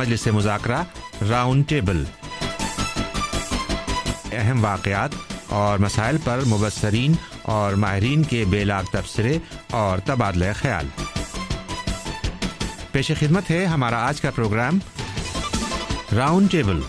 मजलिस मुज़ाकरा round table. अहम वाक़यात और मसाइल पर मुबस्सरीन और माहिरीन के बेलाग तबसरे और तबादला ख्याल। पेश खिदमत है हमारा आज का program round table.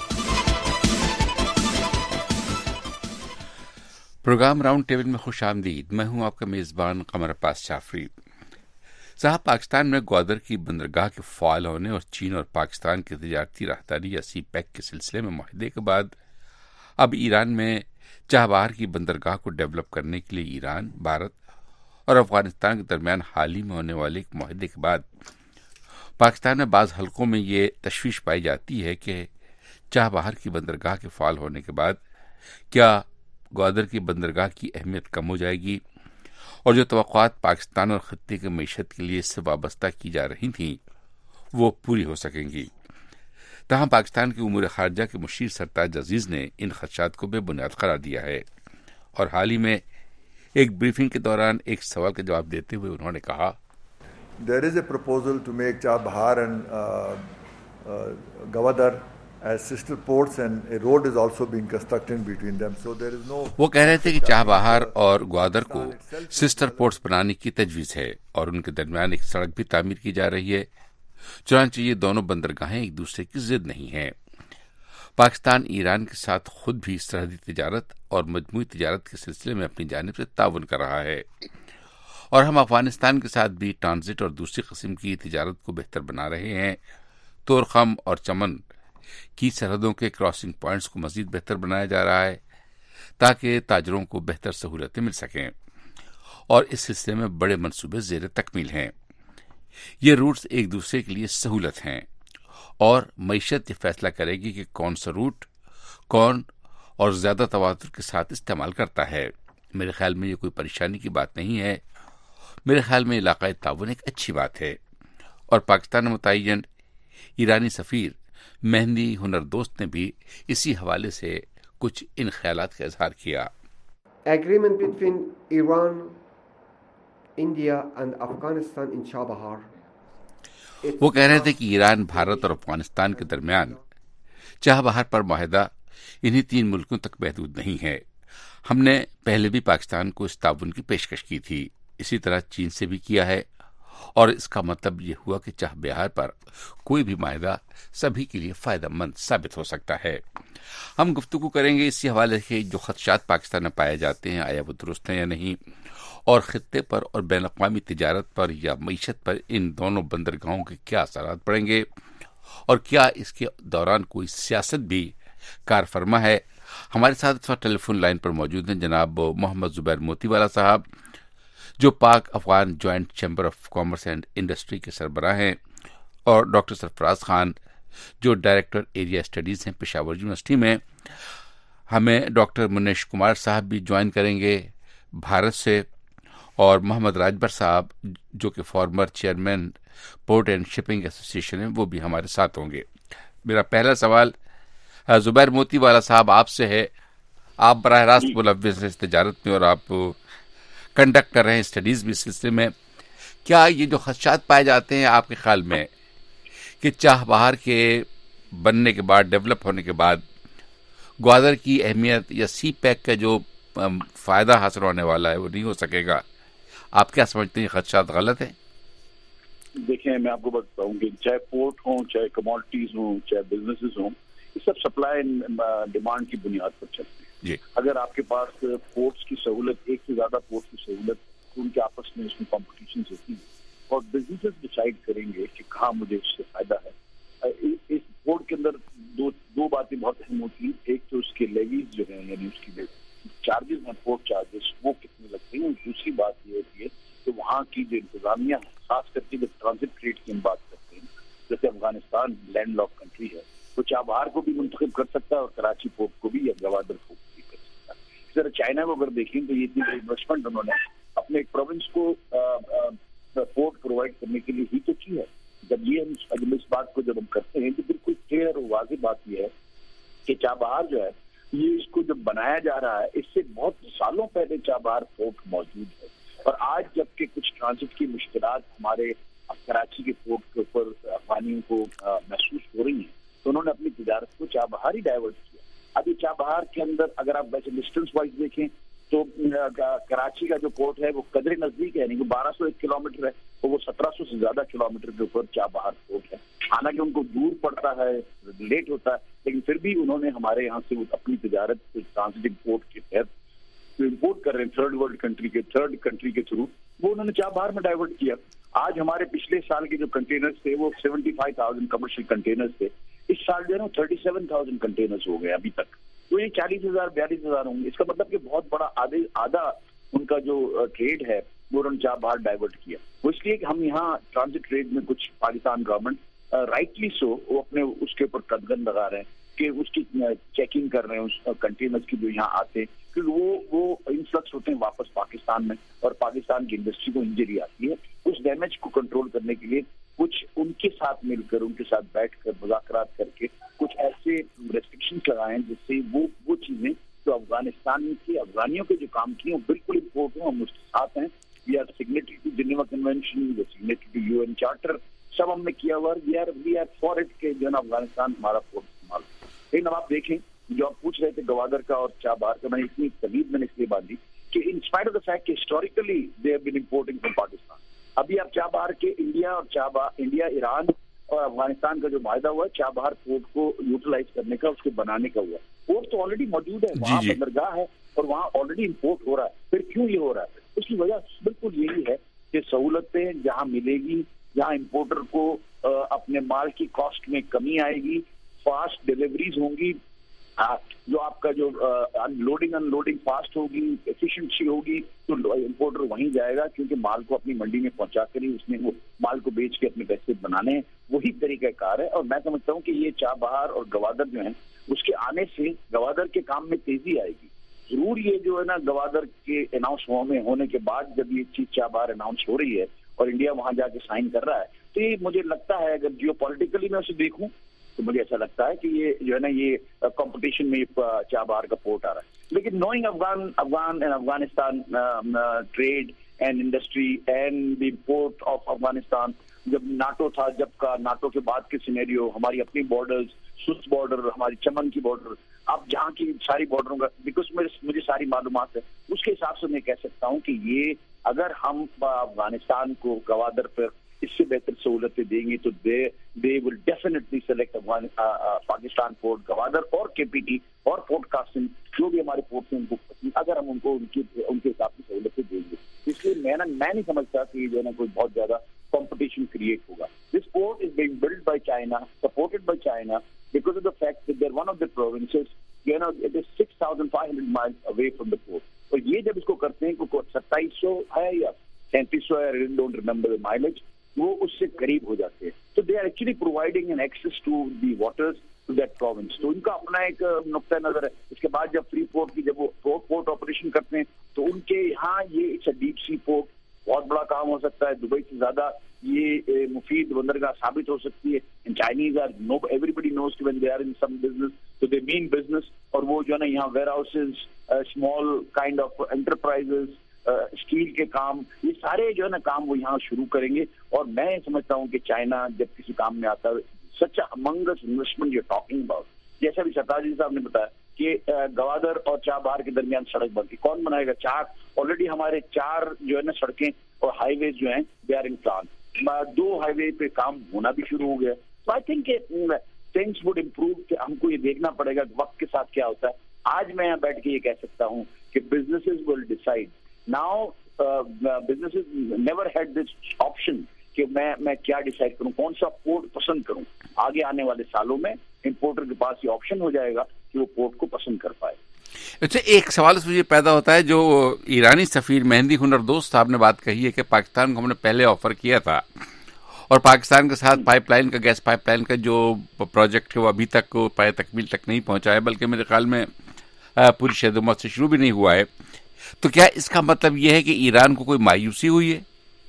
Program round table में खुश आमदीद। मैं हूं आपका मेज़बान कमर अब्बास जाफरी साहब। पाकिस्तान में ग्वादर की बंदरगाह के फ़ाल होने और चीन और पाकिस्तान की तजारती राहदारी या CPEC के सिलसिले में मुआहदे के बाद अब ईरान में चाबहार की बंदरगाह को डेवलप करने के लिए ईरान, भारत और अफगानिस्तान के दरमियान हाल ही में होने वाले एक मुआहदे के बाद पाकिस्तान में बाज़ हलकों में ये तशवीश पाई जाती है कि चाबहार की बंदरगाह के फ़ाल होने के बाद क्या ग्वादर की बंदरगाह की अहमियत कम हो जाएगी और जो तवक्कुआत पाकिस्तान और खत्ते की मईशत के लिए इससे वाबस्ता की जा रही थीं वो पूरी हो सकेंगी। तहाँ पाकिस्तान के उमूर खारजा के मुशीर सरताज अजीज ने इन खदशात को बेबुनियाद करार दिया है और हाल ही में एक ब्रीफिंग के दौरान एक सवाल का जवाब देते हुए उन्होंने कहा, There is a proposal to make Chabahar and Gwadar as sister ports and a road is also being constructed between them. So there is no. वो कह रहे थे कि चाबहार और ग्वादर को सिस्टर पोर्ट्स बनाने की तजवीज़ है और उनके दरमियान एक सड़क भी तामीर की जा रही है। चुनांचे ये दोनों बंदरगाहें एक दूसरे की जिद नहीं हैं। पाकिस्तान ईरान के साथ खुद भी सरहदी तिजारत और मजमूई तिजारत के सिलसिले में अपनी जानिब से ताउन कर रहा है और हम अफगानिस्तान के साथ भी ट्रांजिट और दूसरी किस्म की तिजारत को बेहतर बना रहे हैं। तोरखम और चमन की सरहदों के क्रॉसिंग पॉइंट्स को मजीद बेहतर बनाया जा रहा है ताकि ताजरों को बेहतर सहूलतें मिल सकें और इस सिलसिले में बड़े मंसूबे ज़ेर तकमील हैं। ये रूट्स एक दूसरे के लिए सहूलत हैं और मईशत ये फैसला करेगी कि कौन सा रूट कौन और ज्यादा तवातुर के साथ इस्तेमाल करता है। मेरे ख्याल में ये कोई परेशानी की बात नहीं है। मेरे ख्याल में इलाकाई ताउन एक अच्छी बात है और पाकिस्तान में मुतय्यन ईरानी सफीर मेहंदी हुनर दोस्त ने भी इसी हवाले से कुछ इन ख्यालात का इजहार किया। Agreement between Iran, India and Afghanistan in Chabahar. वो कह रहे थे कि ईरान, भारत और अफगानिस्तान के दरमियान चाबहार पर मुआहदा इन्हीं तीन मुल्कों तक महदूद नहीं है। हमने पहले भी पाकिस्तान को इस ताउन की पेशकश की थी, इसी तरह चीन से भी किया है और इसका मतलब ये हुआ कि चाबहार पर कोई भी मुआहदा सभी के लिए फायदेमंद साबित हो सकता है। हम गुफ्तगू करेंगे इसी हवाले से जो खदशात पाकिस्तान में पाए जाते हैं आया वो दुरुस्त हैं या नहीं और खित्ते पर और बैन अक़वामी तिजारत पर या मईशत पर इन दोनों बंदरगाहों के क्या असरात पड़ेंगे और क्या इसके दौरान कोई सियासत भी कार फरमा है। हमारे साथ इस वक्त टेलीफोन लाइन पर मौजूद हैं जनाब मोहम्मद जुबैर मोतीवाला साहब जो Pak Afghan joint chamber of commerce and industry के सरबराह हैं और डॉक्टर सरफराज खान जो डायरेक्टर एरिया स्टडीज हैं पेशावर यूनिवर्सिटी में। हमें डॉक्टर मुनेश कुमार साहब भी ज्वाइन करेंगे भारत से और मोहम्मद राजबर साहब जो कि former chairman port and shipping association है वो भी हमारे साथ होंगे। मेरा पहला सवाल जुबैर मोतीवाला साहब आपसे है। आप बराह रास्त मुलव्विस हैं इस तिजारत में और आप कंडक्ट कर रहे हैं स्टडीज भी इस सिलसिले में। क्या ये जो खदशात पाए जाते हैं आपके ख्याल में कि चाबहार के बनने के बाद डेवलप होने के बाद ग्वादर की अहमियत या CPEC का जो फायदा हासिल होने वाला है वो नहीं हो सकेगा, आप क्या समझते हैं खदशात गलत है? देखिए मैं आपको बताऊं कि चाहे पोर्ट हो, चाहे कमोडिटीज हो, चाहे बिजनेसेस हो, ये सब सप्लाई एंड डिमांड की बुनियाद पर चलते हैं। जी। अगर आपके पास पोर्ट्स की सहूलत, एक से ज्यादा पोर्ट्स की सहूलत, उनके आपस में इसमें कॉम्पिटिशन होती है और बिजनेसेस डिसाइड करेंगे कि कहाँ मुझे इससे फायदा है। इस पोर्ट के अंदर दो बातें बहुत अहम होती हैं। एक तो उसके लेवीज जो है यानी उसकी चार्जेस हैं, पोर्ट चार्जेस, वो कितने लगते हैं। दूसरी बात ये होती है कि वहाँ की जो इंतजामिया है, खास करके जब ट्रांजिट ट्रेड की हम बात करते हैं, जैसे अफगानिस्तान लैंड लॉक कंट्री है तो चाबहार को भी मुंतखब कर सकता है और कराची पोर्ट को भी या गवादर पोर्ट को भी कर सकता है। इस तरह चाइना को अगर देखें तो ये इतनी इन्वेस्टमेंट उन्होंने अपने एक प्रोविंस को पोर्ट प्रोवाइड करने के लिए ही तो की है। जब इस बात को जब हम करते हैं तो बिल्कुल क्लियर और वाज़ेह बात यह है कि चाबहार जो है ये इसको जब बनाया जा रहा है इससे बहुत सालों पहले चाबहार पोर्ट मौजूद है और आज जबकि कुछ ट्रांजिट की मुश्किलात हमारे कराची के पोर्ट के ऊपर अफगानियों को महसूस हो रही हैं, तो उन्होंने अपनी तिजारत को चाबहार ही डाइवर्ट किया। अभी चाबहार के अंदर अगर आप वैसे डिस्टेंस वाइज देखें तो कराची का जो पोर्ट है वो कदरे नजदीक है, नहीं कि 1201 किलोमीटर है, तो वो 1700 से ज्यादा किलोमीटर के ऊपर चाबहार पोर्ट है। हालांकि उनको दूर पड़ता है, लेट होता है, लेकिन फिर भी उन्होंने हमारे यहाँ से अपनी तिजारत ट्रांजिटिंग पोर्ट के तहत जो इम्पोर्ट कर रहे हैं थर्ड कंट्री के थ्रू, वो उन्होंने चाबहार में डाइवर्ट किया। आज हमारे पिछले साल के जो कंटेनर्स थे वो 75,000 कमर्शियल कंटेनर्स थे, इस साल जो है 37,000 कंटेनर्स हो गए अभी तक, तो ये 40,000-42,000 होंगे। इसका मतलब कि बहुत बड़ा आधा उनका जो ट्रेड है वो उन्होंने चाबहार डाइवर्ट किया। वो इसलिए कि हम यहाँ ट्रांजिट ट्रेड में कुछ पाकिस्तान गवर्नमेंट राइटली सो वो अपने उसके ऊपर कदगन लगा रहे हैं कि उसकी चेकिंग कर रहे हैं उस कंटेनर्स की जो यहाँ आते हैं, क्योंकि वो इन्फ्लक्स होते हैं वापस पाकिस्तान में और पाकिस्तान की इंडस्ट्री को इंजरी आती है। उस डैमेज को कंट्रोल करने के लिए कुछ उनके साथ मिलकर, उनके साथ बैठकर मुज़ाकरात करके कुछ ऐसे रेस्ट्रिक्शंस लगाए जिससे वो चीजें जो अफगानिस्तान के अफगानियों के जो काम किए बिल्कुल इम्पोर्ट हो, हम उसके साथ हैं। We are signatory to Geneva convention, we are signatory to UN charter, सब हमने किया हुआ। वी आर फॉर इट के जो है अफगानिस्तान हमारा पोर्ट इस्तेमाल। लेकिन अब आप देखें जो आप पूछ रहे थे गवादर का और चाबहार का, मैंने इतनी तमीज मैंने इसलिए बांधी कि in spite of the fact कि historically they have been importing from Pakistan. अभी आप चाबहार के इंडिया, ईरान और अफगानिस्तान का जो वायदा हुआ है चाबहार पोर्ट को यूटिलाइज करने का, उसके बनाने का हुआ। पोर्ट तो ऑलरेडी मौजूद है, वहाँ बंदरगाह है और वहाँ ऑलरेडी इंपोर्ट हो रहा है। फिर क्यों ये हो रहा है? उसकी वजह बिल्कुल यही है कि सहूलतें जहाँ मिलेगी, जहाँ इम्पोर्टर को अपने माल की कॉस्ट में कमी आएगी, फास्ट डिलीवरीज होंगी, जो आपका जो लोडिंग अनलोडिंग फास्ट होगी, एफिशिएंसी होगी, तो इम्पोर्टर वहीं जाएगा, क्योंकि माल को अपनी मंडी में पहुंचा कर ही उसने वो माल को बेच के अपने पैसे बनाने हैं। वही तरीकाकार है। और मैं समझता हूँ कि ये चाबहार और गवादर जो है उसके आने से गवादर के काम में तेजी आएगी। जरूर ये जो है ना गवादर के अनाउंस होने के बाद जब ये चीज चाबहार अनाउंस हो रही है और इंडिया वहां जाके साइन कर रहा है, तो ये मुझे लगता है अगर जियोपॉलिटिकली मैं उसे देखूं तो मुझे ऐसा लगता है कि ये जो है ना ये कंपटीशन में चाबहार का पोर्ट आ रहा है। लेकिन knowing Afghan and Afghanistan trade and industry and the import of Afghanistan, जब नाटो था, जब का नाटो के बाद के सिनेरियो, हमारी अपनी बॉर्डर्स, सुस बॉर्डर, हमारी चमन की बॉर्डर, अब जहाँ की सारी बॉर्डरों का बिकॉज मुझे सारी मालूमात है, उसके हिसाब से मैं कह सकता हूँ कि ये अगर हम अफगानिस्तान को गवादर पर इससे बेहतर सहूलतें देंगी तो they will definitely select Pakistan port Gwadar और केपीटी और पोर्ट कासिम, जो भी हमारे पोर्ट हैं उनको, अगर हम उनको उनके हिसाब से सहूलतें देंगे। इसलिए मैं नहीं समझता कि जो है ना कोई बहुत ज्यादा कंपटीशन क्रिएट होगा। This port is being build by China, supported by China, because of the fact that they are one of the provinces, you know, it is 6,500 miles away from the port. और ये जब इसको करते हैं, क्योंकि 2700 है या 3300 है, I don't remember the mileage, वो उससे करीब हो जाते हैं। तो they are actually providing an access to the waters to that province. तो उनका अपना एक नुक्ता नजर है। इसके बाद जब फ्री पोर्ट की जब वो पोर्ट ऑपरेशन करते हैं तो उनके यहाँ ये it's a deep sea port, बहुत बड़ा काम हो सकता है। दुबई से ज्यादा ये मुफीद बंदरगाह साबित हो सकती है। And Chinese are everybody knows when they are in some business, तो दे मीन बिजनेस। और वो जो है ना यहाँ warehouses, small kind of enterprises, steel के काम, ये सारे जो है ना काम वो यहाँ शुरू करेंगे। और मैं समझता हूँ कि चाइना जब किसी काम में आता है, such amongst investment you talking about, जैसा भी सरताज जी साहब ने बताया कि गवादर और चाबहार के दरमियान सड़क बनती, कौन बनाएगा? ऑलरेडी हमारे 4 जो है ना सड़कें और हाईवे जो हैं they are in plan. 2 highway पे काम होना भी शुरू हो गया। तो I think things would improve. हमको ये देखना पड़ेगा वक्त के साथ क्या होता है। आज मैं यहाँ बैठ के ये कह सकता हूँ कि businesses will decide. Now businesses never had this option कि मैं क्या डिसाइड करूं, कौन सा पोर्ट पसंद करूं। आगे आने वाले सालों में इंपोर्टर के पास ये ऑप्शन हो जाएगा कि वो पोर्ट को पसंद कर पाए। अच्छा, एक सवाल मुझे पैदा होता है, जो ईरानी सफीर मेहंदी हुनरदोस्त साहब ने बात कही है कि पाकिस्तान को हमने पहले ऑफर किया था और पाकिस्तान के साथ पाइपलाइन का, गैस पाइपलाइन का जो प्रोजेक्ट है वो अभी तक तकमील तक नहीं पहुंचा है, बल्कि मेरे ख्याल में पूरी शदुमत से शुरू भी नहीं हुआ है। तो क्या इसका मतलब यह है कि ईरान को कोई मायूसी हुई है?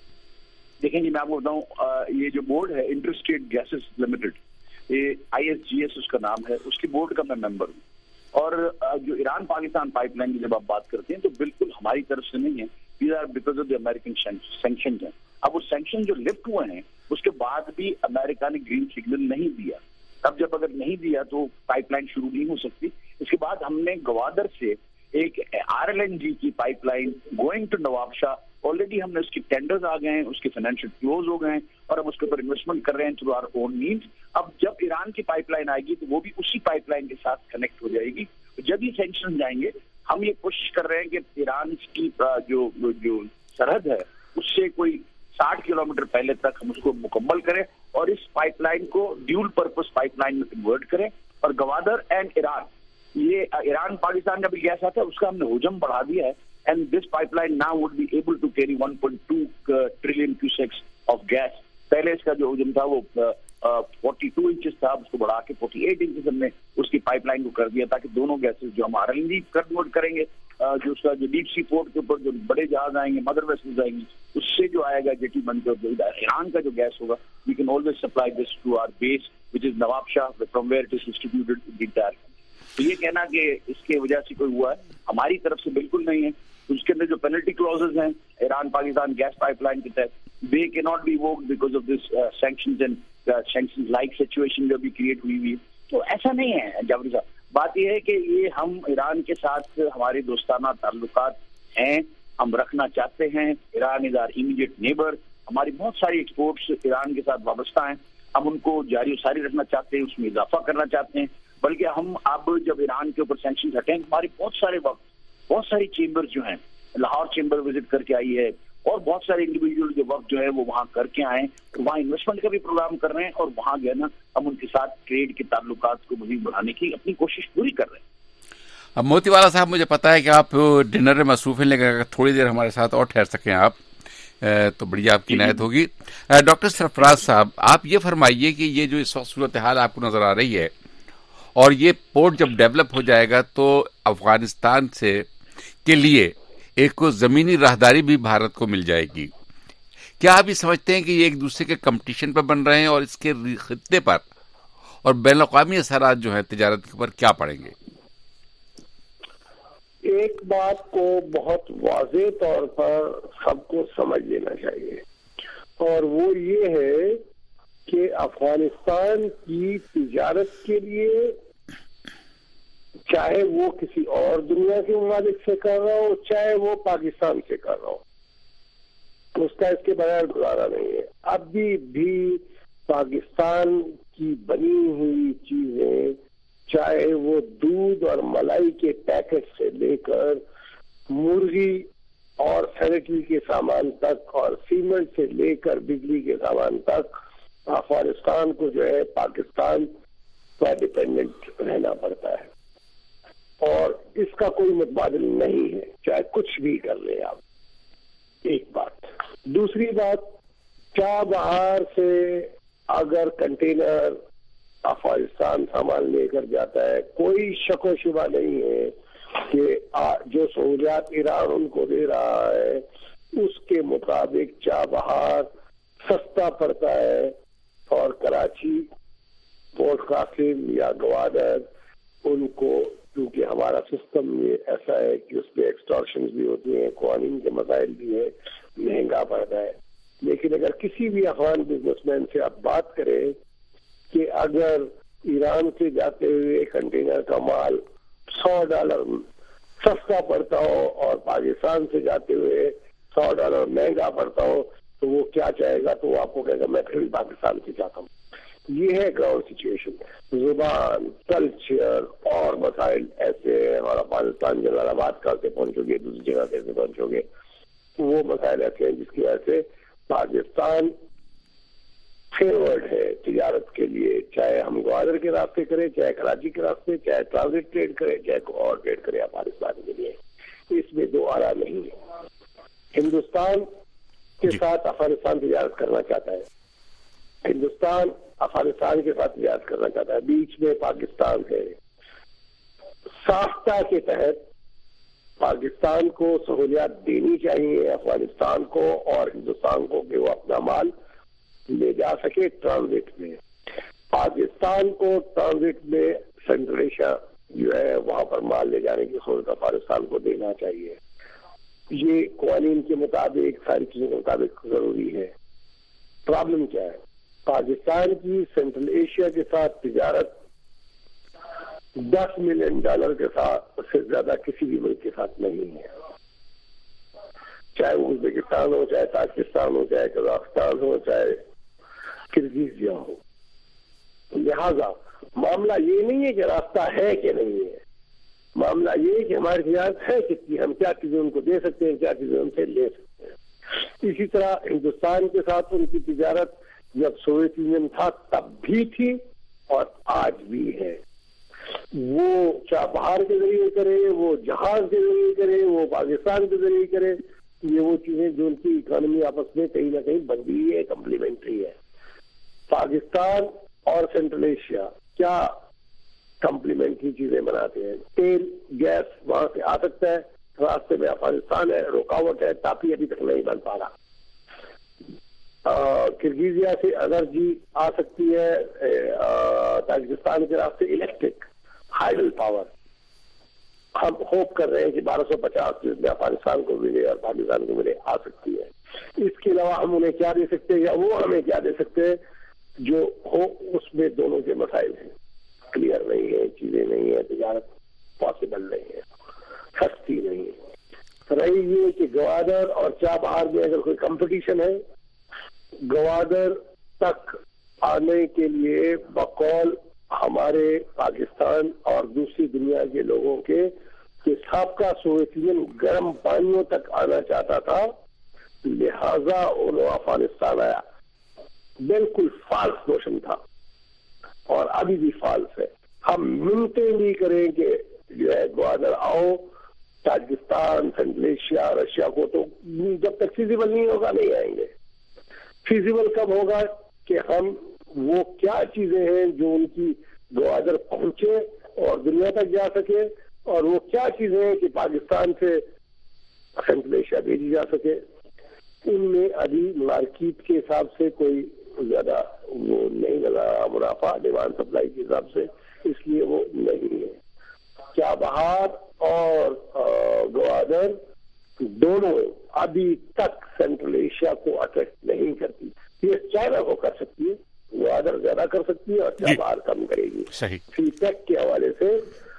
देखें जी, मैं आपको बताऊं, ये जो बोर्ड है इंटरस्टेट गैसेस लिमिटेड, ये ISGS उसका नाम है, उसकी बोर्ड का मैं मेंबर हूँ। और जो ईरान पाकिस्तान पाइपलाइन की जब आप बात करते हैं तो बिल्कुल हमारी तरफ से नहीं है, these are because of the American sanctions हैं। अब वो सैंक्शन जो लिफ्ट हुए हैं उसके बाद भी अमेरिका ने ग्रीन सिग्नल नहीं दिया। तब जब अगर नहीं दिया तो पाइपलाइन शुरू नहीं हो सकती। इसके बाद हमने गवादर से एक RLNG की pipeline going to Nawabshah, already हमने उसके टेंडर्स आ गए हैं, उसके फाइनेंशियल क्लोज हो गए हैं और हम उसके ऊपर इन्वेस्टमेंट कर रहे हैं थ्रू आवर ओन मीन्स। अब जब ईरान की पाइपलाइन आएगी तो वो भी उसी पाइपलाइन के साथ कनेक्ट हो जाएगी। जब ये सैंक्शन जाएंगे, हम ये कोशिश कर रहे हैं कि ईरान की जो सरहद है उससे कोई 60 किलोमीटर पहले तक हम उसको मुकम्मल करें और इस पाइपलाइन को ड्यूल पर्पस पाइपलाइन में कन्वर्ट करें। और गवादर एंड ईरान, ये ईरान पाकिस्तान का भी गैस आता है, उसका हमने हुजम बढ़ा दिया है and this pipeline now would be able to carry 1.2 trillion cusecs of gas. पहले इसका जो हुजम था वो 42 इंचेस था, उसको बढ़ा के 48 इंचेस हमने उसकी पाइपलाइन को कर दिया ताकि दोनों गैसेस जो हम RLNG कन्वर्ट करेंगे, जो उसका जो डीप सी पोर्ट के ऊपर जो बड़े जहाज आएंगे, मदर वेसल्स आएंगी, उससे जो आएगा जेटी बनकर ईरान का जो गैस होगा, we can always supply this to our base which is Nawabshah from where it is distributed in the entire. तो ये कहना कि इसके वजह से कोई हुआ है, हमारी तरफ से बिल्कुल नहीं है। उसके अंदर जो पेनल्टी क्लॉजेस हैं ईरान पाकिस्तान गैस पाइपलाइन के तहत, they can not be evoked because of this sanctions and sanctions like situation जो भी क्रिएट हुई है। तो ऐसा नहीं है जावेद साहब। बात यह है कि ये हम ईरान के साथ हमारे दोस्ताना ताल्लुकात हैं, हम रखना चाहते हैं। Iran is our immediate neighbour, हमारी बहुत सारी एक्सपोर्ट्स ईरान के साथ वाबस्ता हैं, हम उनको जारी सारी रखना चाहते हैं, उसमें इजाफा करना चाहते हैं। बल्कि हम अब जब ईरान के ऊपर सैंक्शन हटें, हमारे बहुत सारी चेंबर्स जो हैं, लाहौर चेंबर विजिट करके आई है और बहुत सारे इंडिविजुअल जो वक्त जो है वो वहाँ करके आए, तो वहाँ इन्वेस्टमेंट का भी प्रोग्राम कर रहे हैं और वहाँ जो है ना हम उनके साथ ट्रेड के ताल्लुकात को मज़ीद बढ़ाने की अपनी कोशिश पूरी कर रहे हैं। अब मोतीवाला साहब, मुझे पता है कि आप डिनर में मसरूफ हैं, लेकिन अगर थोड़ी देर हमारे साथ और ठहर सकें आप तो बड़ी आपकी इनायत होगी। डॉक्टर सरफराज साहब, आप ये फरमाइए कि ये जो इस वक्त सूरत हाल आपको नजर आ रही है और ये पोर्ट जब डेवलप हो जाएगा तो अफगानिस्तान से के लिए एक जमीनी राहदारी भी भारत को मिल जाएगी। क्या आप ये समझते हैं कि ये एक दूसरे के कंपटीशन पर बन रहे हैं और इसके खित्ते पर और बैनुल-अक़वामी असरात जो है तिजारत के पर क्या पड़ेंगे? एक बात को बहुत वाज़ेह तौर पर सबको समझ लेना चाहिए और वो ये है कि अफगानिस्तान की तिजारत के लिए, चाहे वो किसी और दुनिया के ममालिक से कर रहा हो, चाहे वो पाकिस्तान से कर रहा हो, उसका इसके बगैर गुजारा नहीं है। अभी भी पाकिस्तान की बनी हुई चीजें, चाहे वो दूध और मलाई के पैकेट से लेकर मुर्गी और सैनिटरी के सामान तक और सीमेंट से लेकर बिजली के सामान तक, अफगानिस्तान को जो है पाकिस्तान पर डिपेंडेंट रहना पड़ता है और इसका कोई मुतबादिल नहीं है, चाहे कुछ भी कर ले आप। एक बात। दूसरी बात, चाबहार से अगर कंटेनर अफगानिस्तान सामान लेकर जाता है, कोई शक व शुबा नहीं है कि जो सहूलियात ईरान उनको दे रहा है उसके मुताबिक चाबहार सस्ता पड़ता है और कराची, पोर्ट कासिम या गवादर उनको, क्योंकि हमारा सिस्टम ये ऐसा है कि उसमें एक्सटॉर्शन भी होती हैं, कानून के मसाइल भी है, महंगा पड़ता है। लेकिन अगर किसी भी अफगान बिजनेसमैन से आप बात करें कि अगर ईरान से जाते हुए कंटेनर का माल $100 सस्ता पड़ता हो और पाकिस्तान से जाते हुए $100 महंगा पड़ता हो, तो वो क्या चाहेगा? तो वो आपको कहेगा मैं फिर भी पाकिस्तान से जाता हूँ। ये है ग्राउंड सिचुएशन। जुबान, कल्चर और मसाइल ऐसे हैं और अफगानिस्तान जलालाबाद कैसे पहुंचोगे, दूसरी जगह कैसे पहुंचोगे, वो मसाइल ऐसे हैं जिसकी वजह से पाकिस्तान फेवर्ड है तिजारत के लिए, चाहे हम ग्वादर के रास्ते करें, चाहे कराची के रास्ते, चाहे ट्रांजिट ट्रेड करें, चाहे और ट्रेड करें अफगानिस्तान के लिए। इसमें दो आरा नहीं है। हिंदुस्तान के साथ अफगानिस्तान तिजारत करना चाहता है, हिंदुस्तान अफगानिस्तान के साथ तिजारत करना चाहता है, बीच में पाकिस्तान है। साख्ता के तहत पाकिस्तान को सहूलियात देनी चाहिए अफगानिस्तान को और हिंदुस्तान को कि वो अपना माल ले जा सके ट्रांजिट में। पाकिस्तान को ट्रांजिट में सेंट्रल एशिया जो है वहां पर माल ले जाने की सहूलत अफगानिस्तान को देना चाहिए। ये कानून के मुताबिक, सारी चीजों के मुताबिक जरूरी है। प्रॉब्लम क्या है? पाकिस्तान की सेंट्रल एशिया के साथ तिजारत $10 मिलियन के साथ से ज्यादा किसी भी मुल्क के साथ नहीं है, चाहे वो उज्बेकिस्तान हो, चाहे ताजिकिस्तान हो, चाहे कजाकिस्तान हो, चाहे किर्गिजिया हो। लिहाजा मामला ये नहीं है कि रास्ता है कि नहीं है, मामला ये है कि हमारी तिजारत है कितनी, हम क्या चीजें उनको दे सकते हैं, क्या चीजें उनसे ले सकते हैं। इसी तरह हिंदुस्तान के साथ उनकी तिजारत जब सोवियत यूनियन था तब भी थी और आज भी है। वो चाबहार के जरिए करे, वो जहाज के जरिए करे, वो पाकिस्तान के जरिए करे, ये वो चीजें जो उनकी इकोनॉमी आपस में कहीं ना कहीं बंधी है, कम्प्लीमेंट्री है। पाकिस्तान और सेंट्रल एशिया क्या कम्प्लीमेंट्री चीजें बनाते हैं? तेल गैस वहां से आ सकता है, रास्ते में अफगानिस्तान है, रुकावट है, तापी अभी तक नहीं बन पा रहा। किर्गिजिया से एनर्जी आ सकती है, ताजिकिस्तान के रास्ते इलेक्ट्रिक हाइडल पावर हम होप कर रहे हैं कि 1250 जिसमें अफगानिस्तान को मिले और पाकिस्तान को मिले, आ सकती है। इसके अलावा हम उन्हें क्या दे सकते हैं या वो हमें क्या दे सकते हैं जो हो, उसमें दोनों के मसाइल हैं, क्लियर नहीं है, चीजें नहीं है, तिजारत पॉसिबल नहीं है, सस्ती नहीं है। रही ये कि गवादर और चाबहार में अगर कोई कंपटीशन है, गवादर तक आने के लिए बकौल हमारे पाकिस्तान और दूसरी दुनिया के लोगों के साबका सोवियत यूनियन गर्म पानियों तक आना चाहता था, लिहाजा उन्होंने अफगानिस्तान आया। बिल्कुल फाल्स नोशन था और अभी भी फाल्स है। हम मिलते भी करें कि जो है ग्वादर आओ, ताजिकिस्तान, सेंट्रल एशिया, रशिया को, तो जब तक फिजिबल नहीं होगा नहीं आएंगे। फिजिबल कब होगा कि हम वो क्या चीजें हैं जो उनकी ग्वादर पहुंचे और दुनिया तक जा सके, और वो क्या चीजें हैं कि पाकिस्तान से सेंट्रल एशिया भेजी जा सके। उनमें अभी मार्केट के हिसाब से कोई ज्यादा वो नहीं लगा, मुनाफा डिमांड सप्लाई के हिसाब से, इसलिए वो नहीं है। चाबहार और ग्वादर दोनों अभी तक सेंट्रल एशिया को अट्रैक्ट नहीं करती। ये चाइना को कर सकती है, ग्वादर ज्यादा कर सकती है और चाबहार कम करेगी। सही। सीपेक के हवाले से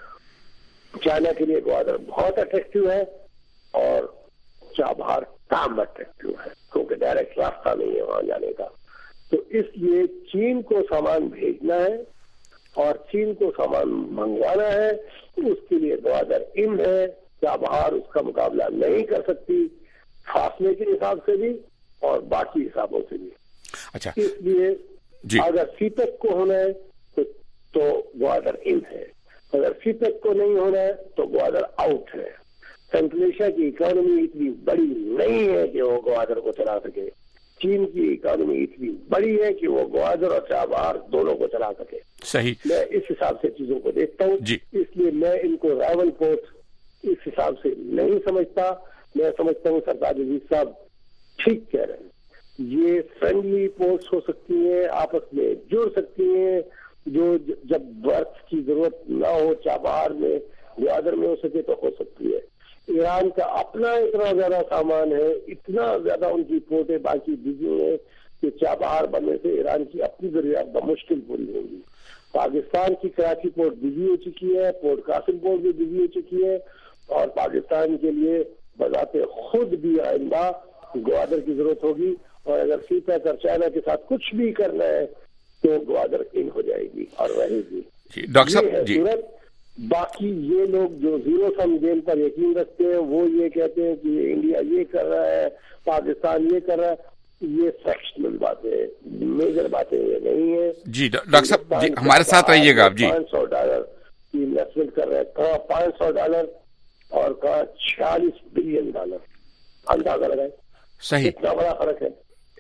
चाइना के लिए ग्वादर बहुत अट्रैक्टिव है और चाबहार कम अट्रैक्टिव है, क्योंकि डायरेक्ट रास्ता नहीं है वहां जाने का। तो इसलिए चीन को सामान भेजना है और चीन को सामान मंगवाना है, उसके लिए ग्वादर इन है, चाबहार उसका मुकाबला नहीं कर सकती, फासले के हिसाब से भी और बाकी हिसाबों से भी। अच्छा, इसलिए अगर सीपेक को होना है तो ग्वादर इन है, अगर सीपेक को नहीं होना है तो ग्वादर आउट है। सेंट्रल एशिया की इकोनॉमी इतनी बड़ी नहीं है कि वो ग्वादर को चला सके। चीन की इकोनॉमी इतनी बड़ी है कि वो ग्वादर और चाबहार दोनों को चला सके। सही। मैं इस हिसाब से चीजों को देखता हूँ, इसलिए मैं इनको राइवल पोर्ट इस हिसाब से नहीं समझता। मैं समझता हूँ सरदार अजीज साहब ठीक कह रहे हैं, ये फ्रेंडली पोर्ट्स हो सकती हैं, आपस में जुड़ सकती हैं, जो जब बर्फ की जरूरत ना हो चाबहार में, ग्वादर में हो सके तो हो सकती है। ईरान का अपना इतना ज्यादा सामान है, इतना ज्यादा उनकी पोर्टें बाकी बिजी है कि चाबहार बनने से ईरान की अपनी जरूरत बमुश्किल पूरी होगी। पाकिस्तान की कराची पोर्ट बिजी हो चुकी है, पोर्ट कासिम पोर्ट भी बिजी हो चुकी है, और पाकिस्तान के लिए बजाते खुद भी आइंदा ग्वादर की जरूरत होगी। और अगर सीपेक और चाइना के साथ कुछ भी करना है तो ग्वादर इन हो जाएगी और रहेगी। डॉक्टर साहब जी, बाकी ये लोग जो जीरो सम गेम पर यकीन रखते हैं, वो ये कहते हैं कि इंडिया ये कर रहा है, पाकिस्तान ये कर रहा है, ये फ्रैक्शनल बातें, मेजर बातें ये नहीं है। जी डॉक्टर साहब जी, हमारे साथ रहिएगा आप जी। $500 की इन्वेस्टमेंट कर रहे हैं, कहाँ $500 और कहाँ $46 बिलियन, अंदाजा लगाए। सही, इतना बड़ा फर्क है।